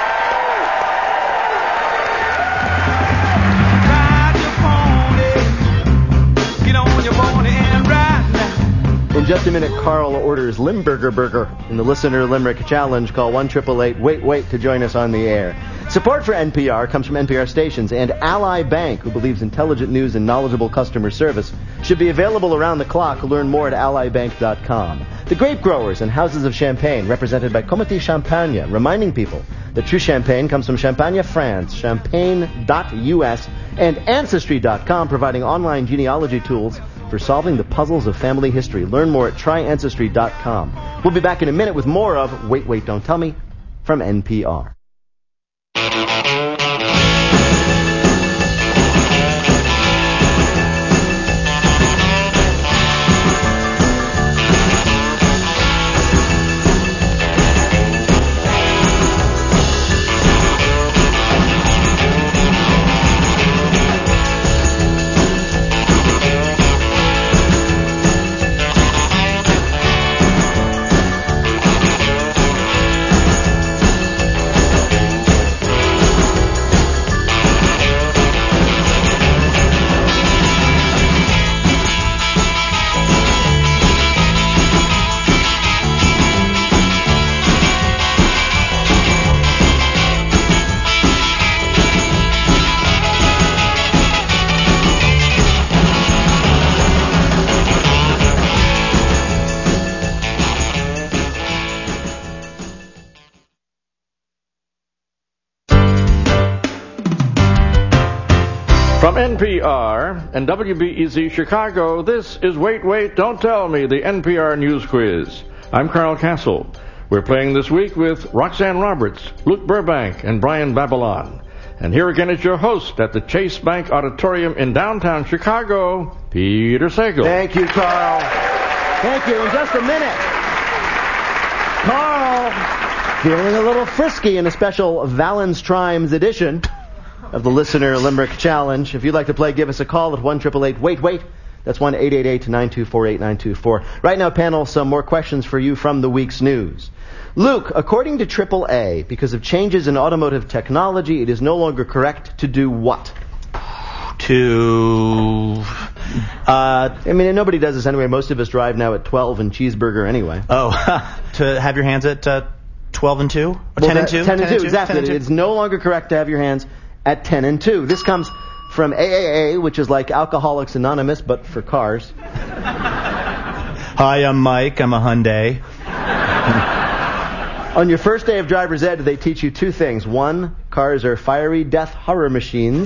Speaker 3: In just a minute, Carl orders Limburger Burger in the Listener Limerick Challenge. Call one eight eight eight, wait, wait to join us on the air. Support for N P R comes from N P R stations and Ally Bank, who believes intelligent news and knowledgeable customer service should be available around the clock. Learn more at ally bank dot com. The Grape Growers and Houses of Champagne, represented by Comité Champagne, reminding people that true champagne comes from Champagne, France, champagne dot U S, and Ancestry dot com, providing online genealogy tools for solving the puzzles of family history. Learn more at try ancestry dot com. We'll be back in a minute with more of Wait, Wait, Don't Tell Me from N P R.
Speaker 2: From N P R and W B E Z Chicago, this is Wait, Wait, Don't Tell Me, the N P R News Quiz. I'm Carl Castle. We're playing this week with Roxanne Roberts, Luke Burbank, and Brian Babylon. And here again is your host at the Chase Bank Auditorium in downtown Chicago, Peter Sagal.
Speaker 3: Thank you, Carl. Thank you. In just a minute, Feeling a little frisky in a special Valens Trimes edition of the Listener Limerick Challenge. If you'd like to play, give us a call at one eight eight eight wait wait. That's one eight eight eight nine two four eight nine two four. Right now, panel, some more questions for you from the week's news. Luke, according to triple A, because of changes in automotive technology, it is no longer correct to do what?
Speaker 12: To, uh,
Speaker 3: I mean, nobody does this anyway. Most of us drive now at twelve and cheeseburger anyway.
Speaker 12: Oh, to have your hands at uh, twelve and two? Or
Speaker 3: well,
Speaker 12: ten and two?
Speaker 3: ten and two, exactly. ten and two. It's no longer correct to have your hands at ten and two. This comes from A A A, which is like Alcoholics Anonymous, but for cars.
Speaker 12: Hi, I'm Mike. I'm a Hyundai.
Speaker 3: On your first day of driver's ed, they teach you two things. One, cars are fiery death horror machines.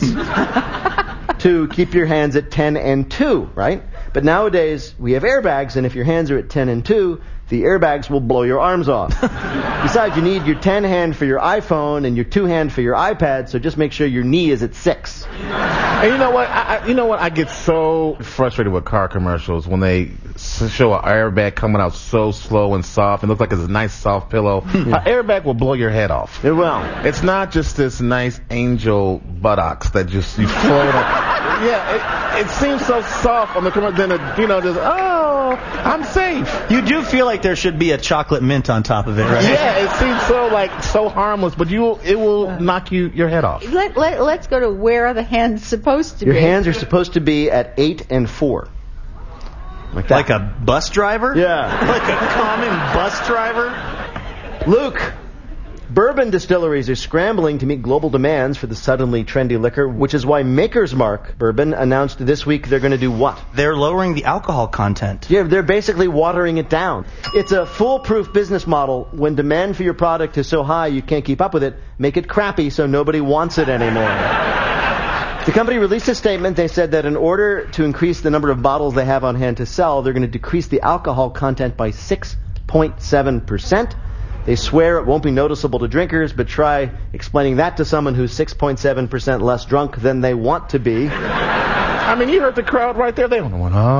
Speaker 3: Two, keep your hands at ten and two, right? But nowadays, we have airbags, and if your hands are at ten and two, the airbags will blow your arms off. Besides, you need your ten hand for your iPhone and your two hand for your iPad, so just make sure your knee is at six.
Speaker 13: And you know what? I, I, you know what? I get so frustrated with car commercials when they s- show an airbag coming out so slow and soft and looks like it's a nice soft pillow. An airbag will blow your head off.
Speaker 3: It will.
Speaker 13: It's not just this nice angel buttocks that just you float up. Yeah, it, it seems so soft on the commercial. Then it, you know, just oh, I'm safe.
Speaker 12: You do feel like there should be a chocolate mint on top of it, right?
Speaker 13: Yeah, it seems so like so harmless, but you it will knock you your head off.
Speaker 14: Let, let, let's go to where are the hands supposed to
Speaker 3: Your
Speaker 14: be.
Speaker 3: Your hands are supposed to be at eight and four. Like that.
Speaker 12: Like a bus driver?
Speaker 3: Yeah.
Speaker 12: Like a common bus driver?
Speaker 3: Luke, bourbon distilleries are scrambling to meet global demands for the suddenly trendy liquor, which is why Maker's Mark Bourbon announced this week they're going to do what?
Speaker 12: They're lowering the alcohol content.
Speaker 3: Yeah, they're basically watering it down. It's a foolproof business model. When demand for your product is so high you can't keep up with it, make it crappy so nobody wants it anymore. The company released a statement. They said that in order to increase the number of bottles they have on hand to sell, they're going to decrease the alcohol content by six point seven percent. They swear it won't be noticeable to drinkers, but try explaining that to someone who's six point seven percent less drunk than they want to be.
Speaker 13: I mean, you heard the crowd right there. They went,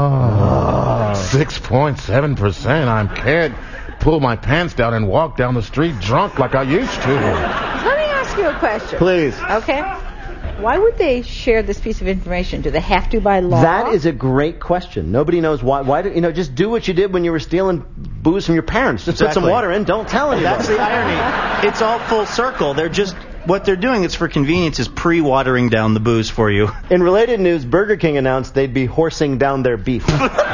Speaker 13: oh, six point seven percent. I can't pull my pants down and walk down the street drunk like I used to.
Speaker 14: Let me ask you a question.
Speaker 3: Please.
Speaker 14: Okay. Why would they share this piece of information? Do they have to by law?
Speaker 3: That is a great question. Nobody knows why. Why do you know? Just do what you did when you were stealing booze from your parents. Just
Speaker 12: exactly.
Speaker 3: Put some water in. Don't tell anybody.
Speaker 12: That's the irony. It's all full circle. They're just what they're doing is for convenience is pre-watering down the booze for you.
Speaker 3: In related news, Burger King announced they'd be horsing down their beef.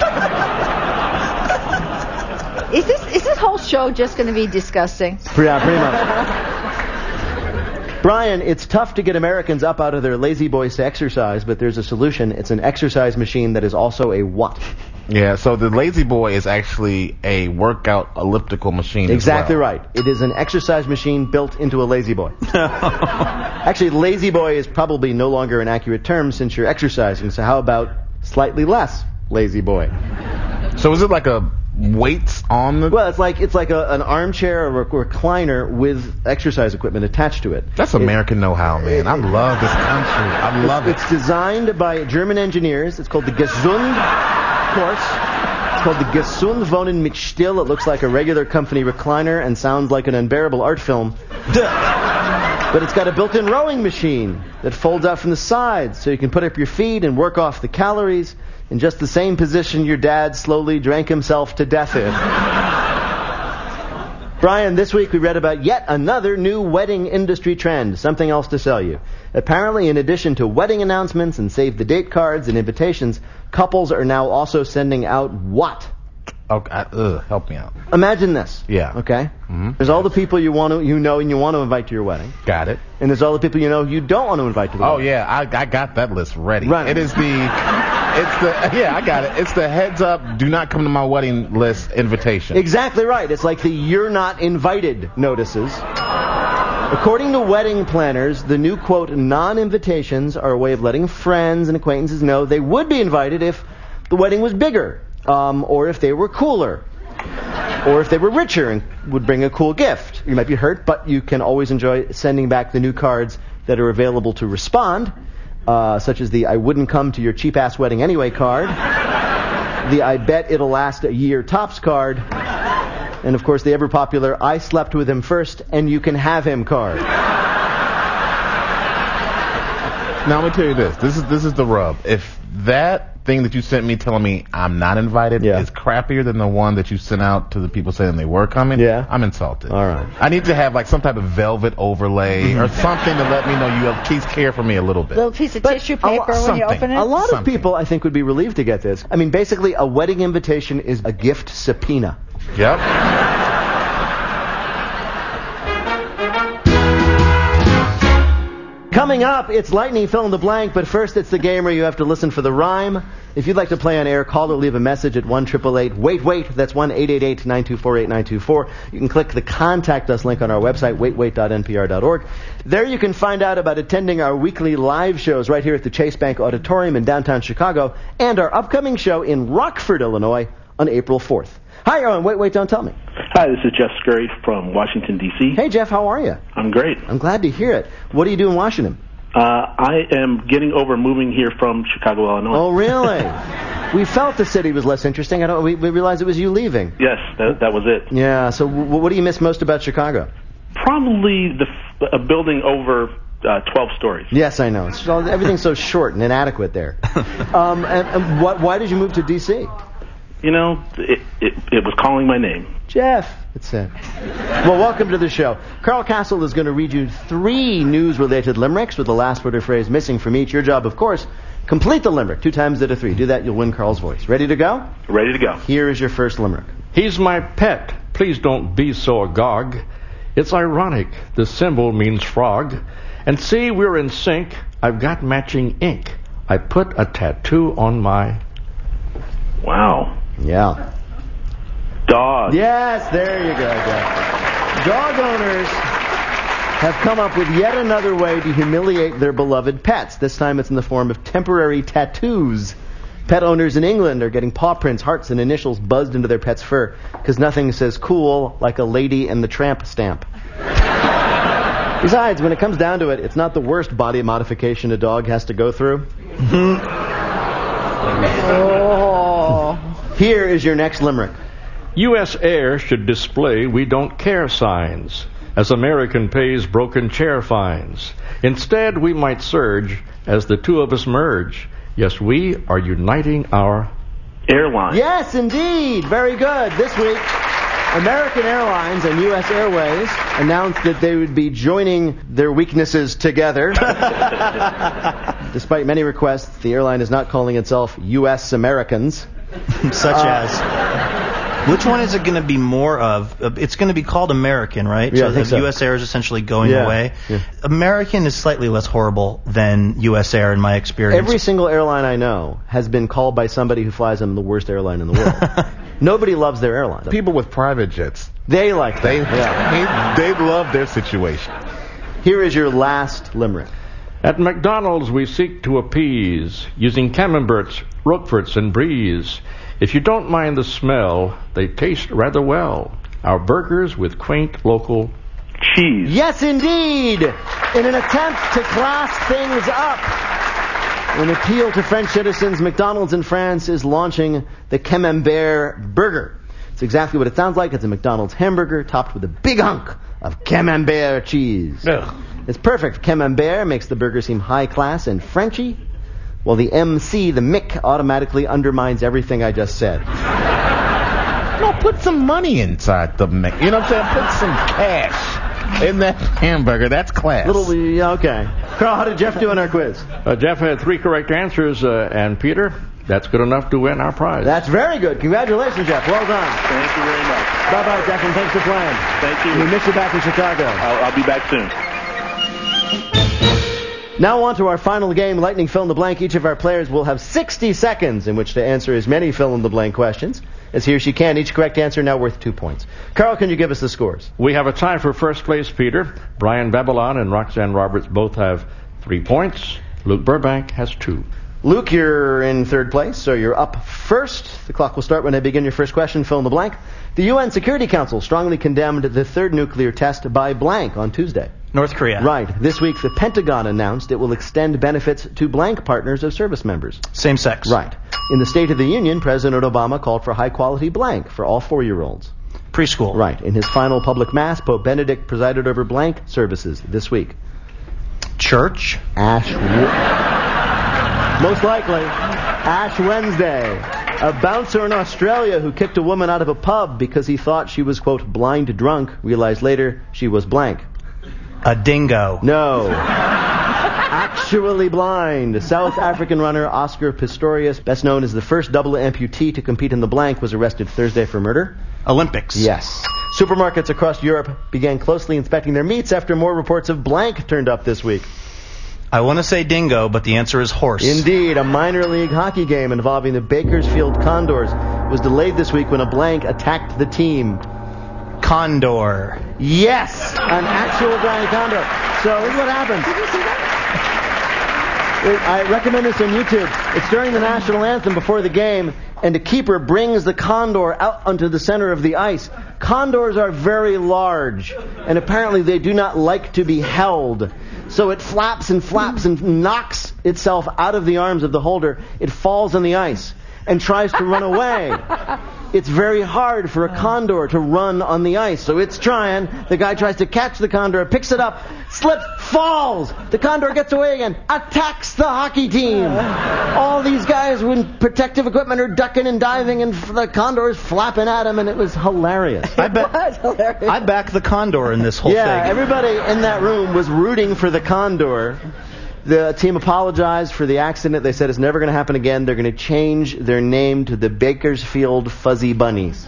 Speaker 14: Is this is this whole show just going to be disgusting?
Speaker 3: Yeah, pretty much. Brian, it's tough to get Americans up out of their lazy boys to exercise, but there's a solution. It's an exercise machine that is also a what?
Speaker 13: Yeah, so the Lazy Boy is actually a workout elliptical machine.
Speaker 3: Exactly
Speaker 13: as well.
Speaker 3: right. It is an exercise machine built into a Lazy Boy. Actually, Lazy Boy is probably no longer an accurate term since you're exercising, so how about slightly less Lazy Boy?
Speaker 13: So is it like a weights on the...
Speaker 3: Well, it's like it's like a, an armchair or a recliner with exercise equipment attached to it.
Speaker 13: That's American it, know-how, man. I love this country. I love
Speaker 3: it's,
Speaker 13: it.
Speaker 3: It's designed by German engineers. It's called the Gesund course. It's called the Gesund Wohnen mit Still. It looks like a regular company recliner and sounds like an unbearable art film. But it's got a built-in rowing machine that folds out from the sides so you can put up your feet and work off the calories in just the same position your dad slowly drank himself to death in. Brian, this week we read about yet another new wedding industry trend, something else to sell you. Apparently, in addition to wedding announcements and save-the-date cards and invitations, couples are now also sending out what?
Speaker 13: Okay, ugh, help me out.
Speaker 3: Imagine this.
Speaker 13: Yeah.
Speaker 3: Okay?
Speaker 13: Mm-hmm.
Speaker 3: There's all the people you want to, you know and you want to invite to your wedding.
Speaker 13: Got it.
Speaker 3: And there's all the people you know you don't want to invite to the
Speaker 13: oh,
Speaker 3: wedding.
Speaker 13: Oh, yeah, I, I got that list ready.
Speaker 3: Run.
Speaker 13: It is the... It's the yeah, I got it. It's the heads up, do not come to my wedding list invitation.
Speaker 3: Exactly right. It's like the you're not invited notices. According to wedding planners, the new, quote, non-invitations are a way of letting friends and acquaintances know they would be invited if the wedding was bigger, um, or if they were cooler, or if they were richer and would bring a cool gift. You might be hurt, but you can always enjoy sending back the new cards that are available to respond. Uh, such as the I wouldn't come to your cheap-ass wedding anyway card, the I bet it'll last a year tops card, And, of course, the ever-popular I slept with him first and you can have him card.
Speaker 13: Now, let me tell you this. This is this is the rub. If that thing that you sent me telling me I'm not invited
Speaker 3: Yeah.
Speaker 13: is crappier than the one that you sent out to the people saying they were coming,
Speaker 3: Yeah.
Speaker 13: I'm insulted.
Speaker 3: All right.
Speaker 13: I need to have like some type of velvet overlay or something to let me know you at least care for me a little bit.
Speaker 14: Little piece of tissue paper when you open it.
Speaker 3: A lot of
Speaker 13: Something.
Speaker 3: people, I think, would be relieved to get this. I mean, basically, a wedding invitation is a gift subpoena.
Speaker 13: Yep.
Speaker 3: Coming up, it's Lightning Fill in the Blank, but first it's the game where you have to listen for the rhyme. If you'd like to play on air, call or leave a message at one eight eight eight, wait, wait. That's one eight eight eight, nine two four, eight nine two four. You can click the Contact Us link on our website, wait wait dot n p r dot org. There you can find out about attending our weekly live shows right here at the Chase Bank Auditorium in downtown Chicago and our upcoming show in Rockford, Illinois on April fourth. Hi, Owen. Wait, wait, don't tell me.
Speaker 20: Hi, this is Jeff Scurry from Washington, D C
Speaker 3: Hey, Jeff, how are you?
Speaker 20: I'm great.
Speaker 3: I'm glad to hear it. What do you do in Washington?
Speaker 20: Uh, I am getting over moving here from Chicago, Illinois.
Speaker 3: Oh, really? We felt the city was less interesting. I don't. We, we realized it was you leaving.
Speaker 20: Yes, that, that was it.
Speaker 3: Yeah. So, w- what do you miss most about Chicago?
Speaker 20: Probably the f- a building over uh, twelve stories.
Speaker 3: Yes, I know. It's all, everything's so short and inadequate there. Um, and, and what? Why did you move to D C?
Speaker 20: You know, it, it it was calling my name.
Speaker 3: Jeff, it said. Well, welcome to the show. Carl Castle is going to read you three news-related limericks with the last word or phrase missing from each. Your job, of course, complete the limerick. Two times out of three. Do that, you'll win Carl's voice. Ready to go?
Speaker 20: Ready to go.
Speaker 3: Here is your first limerick.
Speaker 2: He's my pet. Please don't be so agog. It's ironic. The symbol means frog. And see, we're in sync. I've got matching ink. I put a tattoo on my...
Speaker 20: Wow.
Speaker 3: Yeah.
Speaker 20: Dog.
Speaker 3: Yes, there you go, Jeff. Dog owners have come up with yet another way to humiliate their beloved pets. This time it's in the form of temporary tattoos. Pet owners in England are getting paw prints, hearts, and initials buzzed into their pet's fur because nothing says cool like a Lady and the Tramp stamp. Besides, when it comes down to it, it's not the worst body modification a dog has to go through.
Speaker 14: Oh.
Speaker 3: Here is your next limerick.
Speaker 2: U S Air should display we don't care signs as American pays broken chair fines. Instead, we might surge as the two of us merge. Yes, we are uniting our...
Speaker 20: Airline.
Speaker 3: Yes, indeed. Very good. This week, American Airlines and U S Airways announced that they would be joining their weaknesses together. Despite many requests, the airline is not calling itself U S Americans.
Speaker 12: Such
Speaker 3: Uh,
Speaker 12: as... Which one is it going to be more of? Uh, It's going to be called American, right?
Speaker 3: Yeah, I
Speaker 12: so
Speaker 3: think
Speaker 12: the
Speaker 3: so.
Speaker 12: U S Air is essentially going
Speaker 3: Yeah,
Speaker 12: away.
Speaker 3: yeah.
Speaker 12: American is slightly less horrible than U S Air in my experience.
Speaker 3: Every single airline I know has been called by somebody who flies them the worst airline in the world. Nobody loves their airline.
Speaker 13: People with private jets,
Speaker 3: They like that.
Speaker 13: they
Speaker 3: Yeah.
Speaker 13: they, they love their situation.
Speaker 3: Here is your last limerick.
Speaker 2: At McDonald's, we seek to appease, using camemberts, roqueforts, and bries. If you don't mind the smell, they taste rather well. Our burgers with quaint local
Speaker 20: cheese.
Speaker 3: Yes, indeed! In an attempt to class things up, an appeal to French citizens, McDonald's in France is launching the Camembert burger. It's exactly what it sounds like. It's a McDonald's hamburger topped with a big hunk of Camembert cheese.
Speaker 20: Ugh.
Speaker 3: It's perfect. Camembert makes the burger seem high class and Frenchy, while the M C, the Mick, automatically undermines everything I just said.
Speaker 13: No, put some money inside the Mc. You know what I'm saying? Put some cash in that hamburger. That's class.
Speaker 3: Little, yeah, okay. Carl, how did Jeff do on our quiz?
Speaker 2: Uh, Jeff had three correct answers, uh, and Peter, that's good enough to win our prize.
Speaker 3: That's very good. Congratulations, Jeff. Well done.
Speaker 20: Thank you very much.
Speaker 3: Bye-bye, Jeff, and thanks for playing.
Speaker 20: Thank you.
Speaker 3: We miss you back in Chicago.
Speaker 20: I'll, I'll be back soon.
Speaker 3: Now on to our final game, Lightning Fill in the Blank. Each of our players will have sixty seconds in which to answer as many fill-in-the-blank questions as he or she can. Each correct answer now worth two points. Carl, can you give us the scores?
Speaker 2: We have a tie for first place, Peter. Brian Babylon and Roxanne Roberts both have three points. Luke Burbank has two.
Speaker 3: Luke, you're in third place, so you're up first. The clock will start when I begin your first question. Fill in the blank. The U N Security Council strongly condemned the third nuclear test by blank on Tuesday.
Speaker 12: North Korea.
Speaker 3: Right. This week, the Pentagon announced it will extend benefits to blank partners of service members.
Speaker 12: Same sex.
Speaker 3: Right. In the State of the Union, President Obama called for high-quality blank for all four-year-olds.
Speaker 12: Preschool.
Speaker 3: Right. In his final public mass, Pope Benedict presided over blank services this week.
Speaker 12: Church?
Speaker 3: Ash. Most likely, Ash Wednesday. A bouncer in Australia who kicked a woman out of a pub because he thought she was, quote, blind drunk, realized later she was blank.
Speaker 12: A dingo.
Speaker 3: No. Actually blind. South African runner Oscar Pistorius, best known as the first double amputee to compete in the blank, was arrested Thursday for murder.
Speaker 12: Olympics.
Speaker 3: Yes. Supermarkets across Europe began closely inspecting their meats after more reports of blank turned up this week.
Speaker 12: I want to say dingo, but the answer is horse.
Speaker 3: Indeed, a minor league hockey game involving the Bakersfield Condors was delayed this week when a blank attacked the team.
Speaker 12: Condor.
Speaker 3: Yes, an actual giant condor. So here's what happens. Did you see that? I recommend this on YouTube. It's during the national anthem before the game, and the keeper brings the condor out onto the center of the ice. Condors are very large, and apparently they do not like to be held. So it flaps and flaps and knocks itself out of the arms of the holder. It falls on the ice and tries to run away. It's very hard for a condor to run on the ice. So it's trying. The guy tries to catch the condor, picks it up, slips, falls. The condor gets away again, attacks the hockey team. All these guys with protective equipment are ducking and diving, and the condor is flapping at him, and it was hilarious.
Speaker 12: I bet. I back the condor in this whole
Speaker 3: yeah,
Speaker 12: thing.
Speaker 3: Yeah, everybody in that room was rooting for the condor. The team apologized for the accident. They said it's never going to happen again. They're going to change their name to the Bakersfield Fuzzy Bunnies.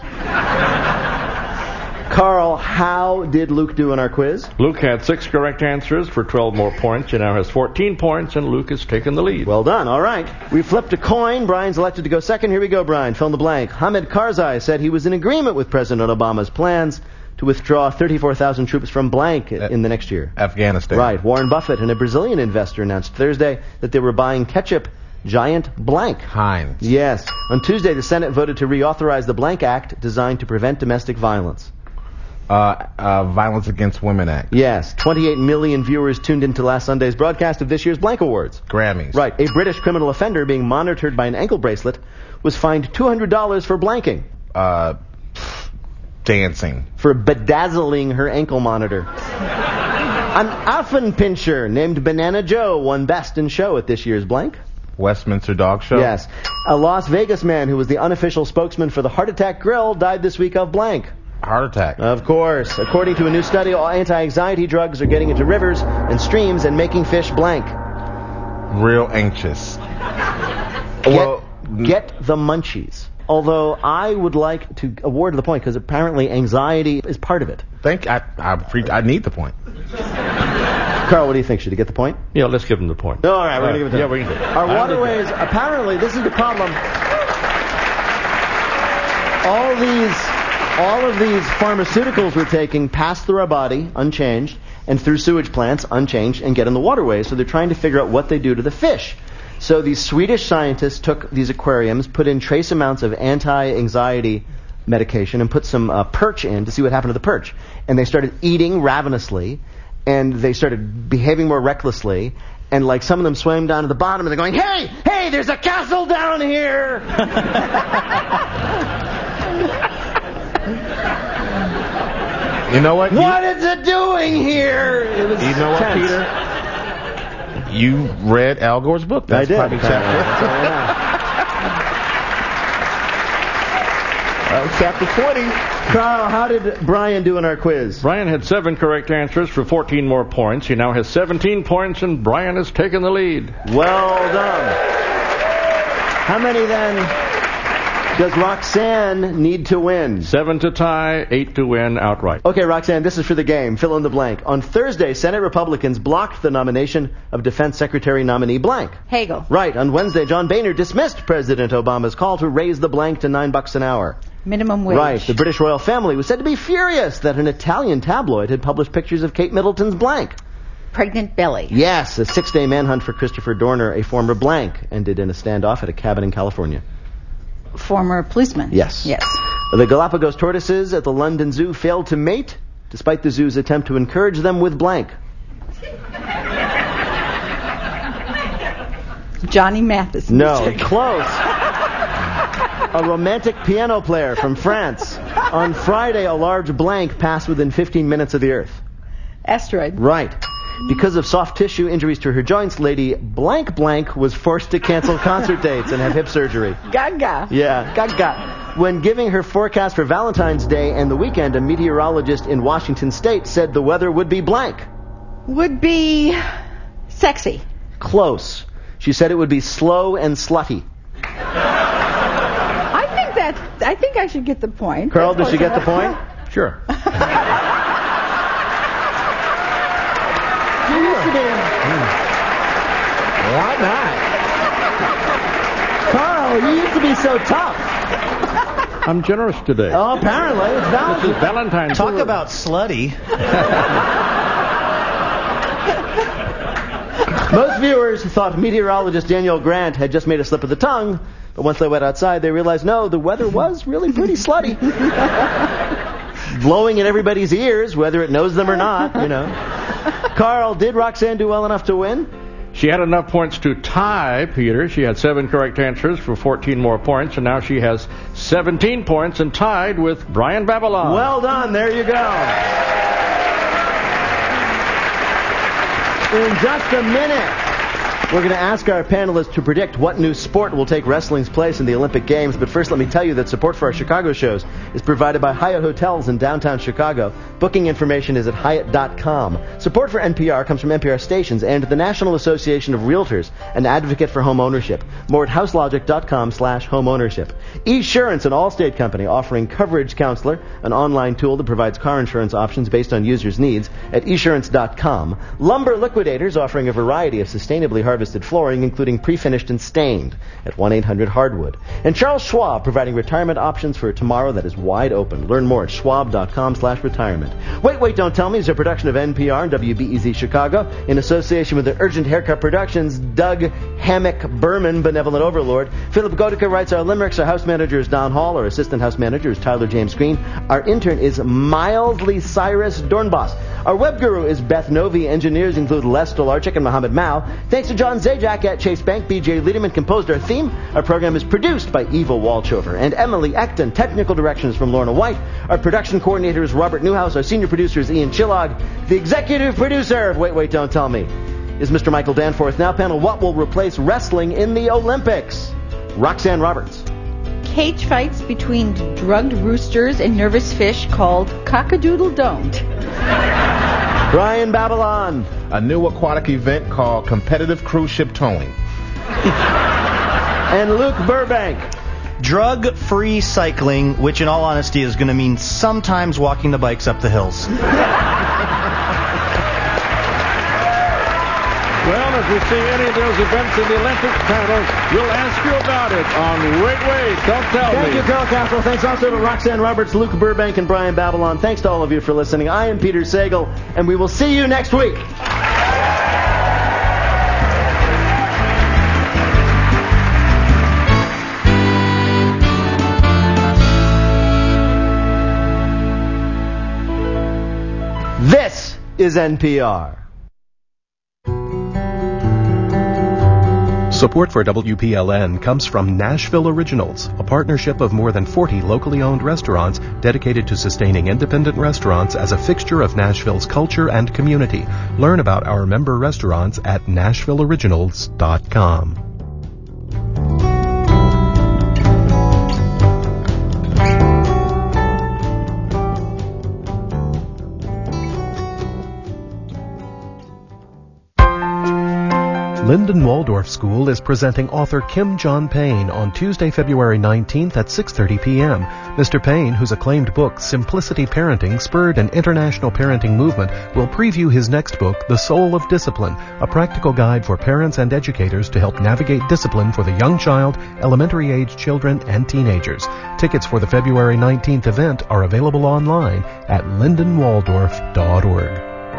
Speaker 3: Carl, how did Luke do in our quiz?
Speaker 2: Luke had six correct answers for twelve more points. He now has fourteen points, and Luke has taken the lead.
Speaker 3: Well done. All right. We flipped a coin. Brian's elected to go second. Here we go, Brian. Fill in the blank. Hamid Karzai said he was in agreement with President Obama's plans to withdraw thirty-four thousand troops from blank in the next year.
Speaker 13: Afghanistan.
Speaker 3: Right. Warren Buffett and a Brazilian investor announced Thursday that they were buying ketchup giant blank.
Speaker 13: Heinz.
Speaker 3: Yes. On Tuesday, the Senate voted to reauthorize the Blank Act designed to prevent domestic violence.
Speaker 13: Uh, uh, Violence Against Women Act.
Speaker 3: Yes. twenty-eight million viewers tuned into last Sunday's broadcast of this year's Blank Awards.
Speaker 13: Grammys.
Speaker 3: Right. A British criminal offender being monitored by an ankle bracelet was fined two hundred dollars for blanking.
Speaker 13: Uh... Dancing.
Speaker 3: For bedazzling her ankle monitor. An Affenpinscher named Banana Joe won Best in Show at this year's blank.
Speaker 13: Westminster Dog Show?
Speaker 3: Yes. A Las Vegas man who was the unofficial spokesman for the Heart Attack Grill died this week of blank.
Speaker 13: Heart attack.
Speaker 3: Of course. According to a new study, all anti-anxiety drugs are getting into rivers and streams and making fish blank.
Speaker 13: Real anxious.
Speaker 3: Get,
Speaker 13: well,
Speaker 3: get the munchies. Although I would like to award the point because apparently anxiety is part of it.
Speaker 13: Thank I I, pre- I need the point.
Speaker 3: Carl, what do you think? Should he get the point?
Speaker 2: Yeah, let's give him the point.
Speaker 3: All right, we're going to give it to
Speaker 2: yeah,
Speaker 3: him.
Speaker 2: we can do it.
Speaker 3: Our waterways, apparently, this is the problem. All these, all of these pharmaceuticals we're taking pass through our body unchanged and through sewage plants unchanged and get in the waterways. So they're trying to figure out what they do to the fish. So these Swedish scientists took these aquariums, put in trace amounts of anti-anxiety medication, and put some uh, perch in to see what happened to the perch. And they started eating ravenously, and they started behaving more recklessly, and like some of them swam down to the bottom, and they're going, "Hey, hey, there's a castle down here!"
Speaker 13: You know what?
Speaker 3: What
Speaker 13: you,
Speaker 3: is it doing here? It was
Speaker 13: you know what,
Speaker 3: tense.
Speaker 13: Peter? You read Al Gore's book. That's
Speaker 3: I did.
Speaker 13: Probably chapter. That was chapter twenty.
Speaker 3: Carl, how did Brian do in our quiz?
Speaker 2: Brian had seven correct answers for fourteen more points. He now has seventeen points, and Brian has taken the lead.
Speaker 3: Well done. How many then does Roxanne need to win?
Speaker 2: Seven to tie, eight to win outright.
Speaker 3: Okay, Roxanne, this is for the game. Fill in the blank. On Thursday, Senate Republicans blocked the nomination of Defense Secretary nominee blank.
Speaker 14: Hagel.
Speaker 3: Right. On Wednesday, John Boehner dismissed President Obama's call to raise the blank to nine bucks an hour.
Speaker 14: Minimum wage.
Speaker 3: Right. The British royal family was said to be furious that an Italian tabloid had published pictures of Kate Middleton's blank.
Speaker 14: Pregnant belly.
Speaker 3: Yes, a six-day manhunt for Christopher Dorner, a former blank, ended in a standoff at a cabin in California.
Speaker 14: Former policeman.
Speaker 3: Yes.
Speaker 14: Yes.
Speaker 3: The Galapagos tortoises at the London Zoo failed to mate, despite the zoo's attempt to encourage them with blank.
Speaker 14: Johnny Mathis.
Speaker 3: No, close. A romantic piano player from France On Friday, a large blank passed within fifteen minutes of the Earth.
Speaker 14: Asteroid.
Speaker 3: Right. Because of soft tissue injuries to her joints, Lady Blank Blank was forced to cancel concert dates and have hip surgery.
Speaker 14: Gaga.
Speaker 3: Yeah. Gaga. When giving her forecast for Valentine's Day and the weekend, a meteorologist in Washington State said the weather would be blank.
Speaker 14: Would be sexy.
Speaker 3: Close. She said it would be slow and slutty.
Speaker 14: I think that, I think I should get the point.
Speaker 3: Carl, does she get the point?
Speaker 2: Sure.
Speaker 3: You used to be.
Speaker 2: Why not?
Speaker 3: Carl, you used to be so tough.
Speaker 2: I'm generous today.
Speaker 3: Oh, apparently. It's Valentine's.
Speaker 2: This is Valentine's.
Speaker 12: Talk about slutty.
Speaker 3: Most viewers thought meteorologist Danielle Grant had just made a slip of the tongue, but once they went outside, they realized, no, the weather was really pretty slutty. Blowing in everybody's ears, whether it knows them or not, you know. Carl, did Roxanne do well enough to win?
Speaker 2: She had enough points to tie Peter. She had seven correct answers for fourteen more points, and now she has seventeen points and tied with Brian Babylon.
Speaker 3: Well done. There you go. In just a minute, we're going to ask our panelists to predict what new sport will take wrestling's place in the Olympic Games. But first, let me tell you that support for our Chicago shows is provided by Hyatt Hotels in downtown Chicago. Booking information is at Hyatt dot com. Support for N P R comes from N P R stations and the National Association of Realtors, an advocate for home ownership. More at houselogic dot com slash home ownership. Esurance, an Allstate company offering Coverage Counselor, an online tool that provides car insurance options based on users' needs at esurance dot com. Lumber Liquidators, offering a variety of sustainably harvested flooring, including pre-finished and stained, at one eight hundred hardwood. And Charles Schwab, providing retirement options for a tomorrow that is wide open. Learn more at schwab dot com slash retirement. Wait, Wait, Don't Tell Me is a production of N P R and W B E Z Chicago in association with the Urgent Haircut Productions, Doug Hammock Berman, Benevolent Overlord. Philip Godica writes our limericks. Our house manager is Don Hall. Our assistant house manager is Tyler James Green. Our intern is mildly Cyrus Dornbos. Our web guru is Beth Novi. Engineers include Les Stolarczyk and Mohammed Mao. Thanks to John Zajac at Chase Bank. B J Liederman composed our theme. Our program is produced by Eva Walchover and Emily Ecton. Technical directions from Lorna White. Our production coordinator is Robert Newhouse. Our senior producer is Ian Chillog. The executive producer of Wait, Wait, Don't Tell Me is Mister Michael Danforth. Now, panel, what will replace wrestling in the Olympics? Roxanne Roberts.
Speaker 14: Cage fights between drugged roosters and nervous fish called cock-a-doodle-don't.
Speaker 3: Brian Babylon.
Speaker 13: A new aquatic event called competitive cruise ship towing.
Speaker 3: And Luke Burbank.
Speaker 12: Drug-free cycling, which in all honesty is going to mean sometimes walking the bikes up the hills.
Speaker 2: Well, if we see any of those events in the Olympics panel, we'll ask you about it on Wait, Wait, Don't Tell
Speaker 3: Thank
Speaker 2: Me.
Speaker 3: you, Carl Castle. Thanks also to Roxanne Roberts, Luke Burbank, and Brian Babylon. Thanks to all of you for listening. I am Peter Sagal, and we will see you next week. This is N P R.
Speaker 1: Support for W P L N comes from Nashville Originals, a partnership of more than forty locally owned restaurants dedicated to sustaining independent restaurants as a fixture of Nashville's culture and community. Learn about our member restaurants at nashville originals dot com. Linden Waldorf School is presenting author Kim John Payne on Tuesday, February nineteenth at six thirty p.m. Mister Payne, whose acclaimed book Simplicity Parenting spurred an international parenting movement, will preview his next book, The Soul of Discipline, a practical guide for parents and educators to help navigate discipline for the young child, elementary-age children, and teenagers. Tickets for the February nineteenth event are available online at linden waldorf dot org.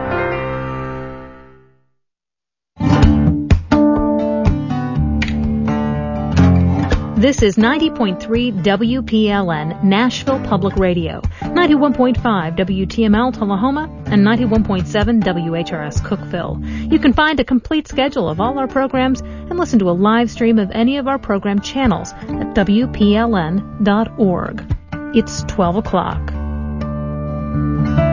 Speaker 21: This is ninety point three W P L N, Nashville Public Radio, ninety-one point five W T M L Tullahoma, and ninety-one point seven W H R S Cookeville. You can find a complete schedule of all our programs and listen to a live stream of any of our program channels at W P L N dot org. It's twelve o'clock.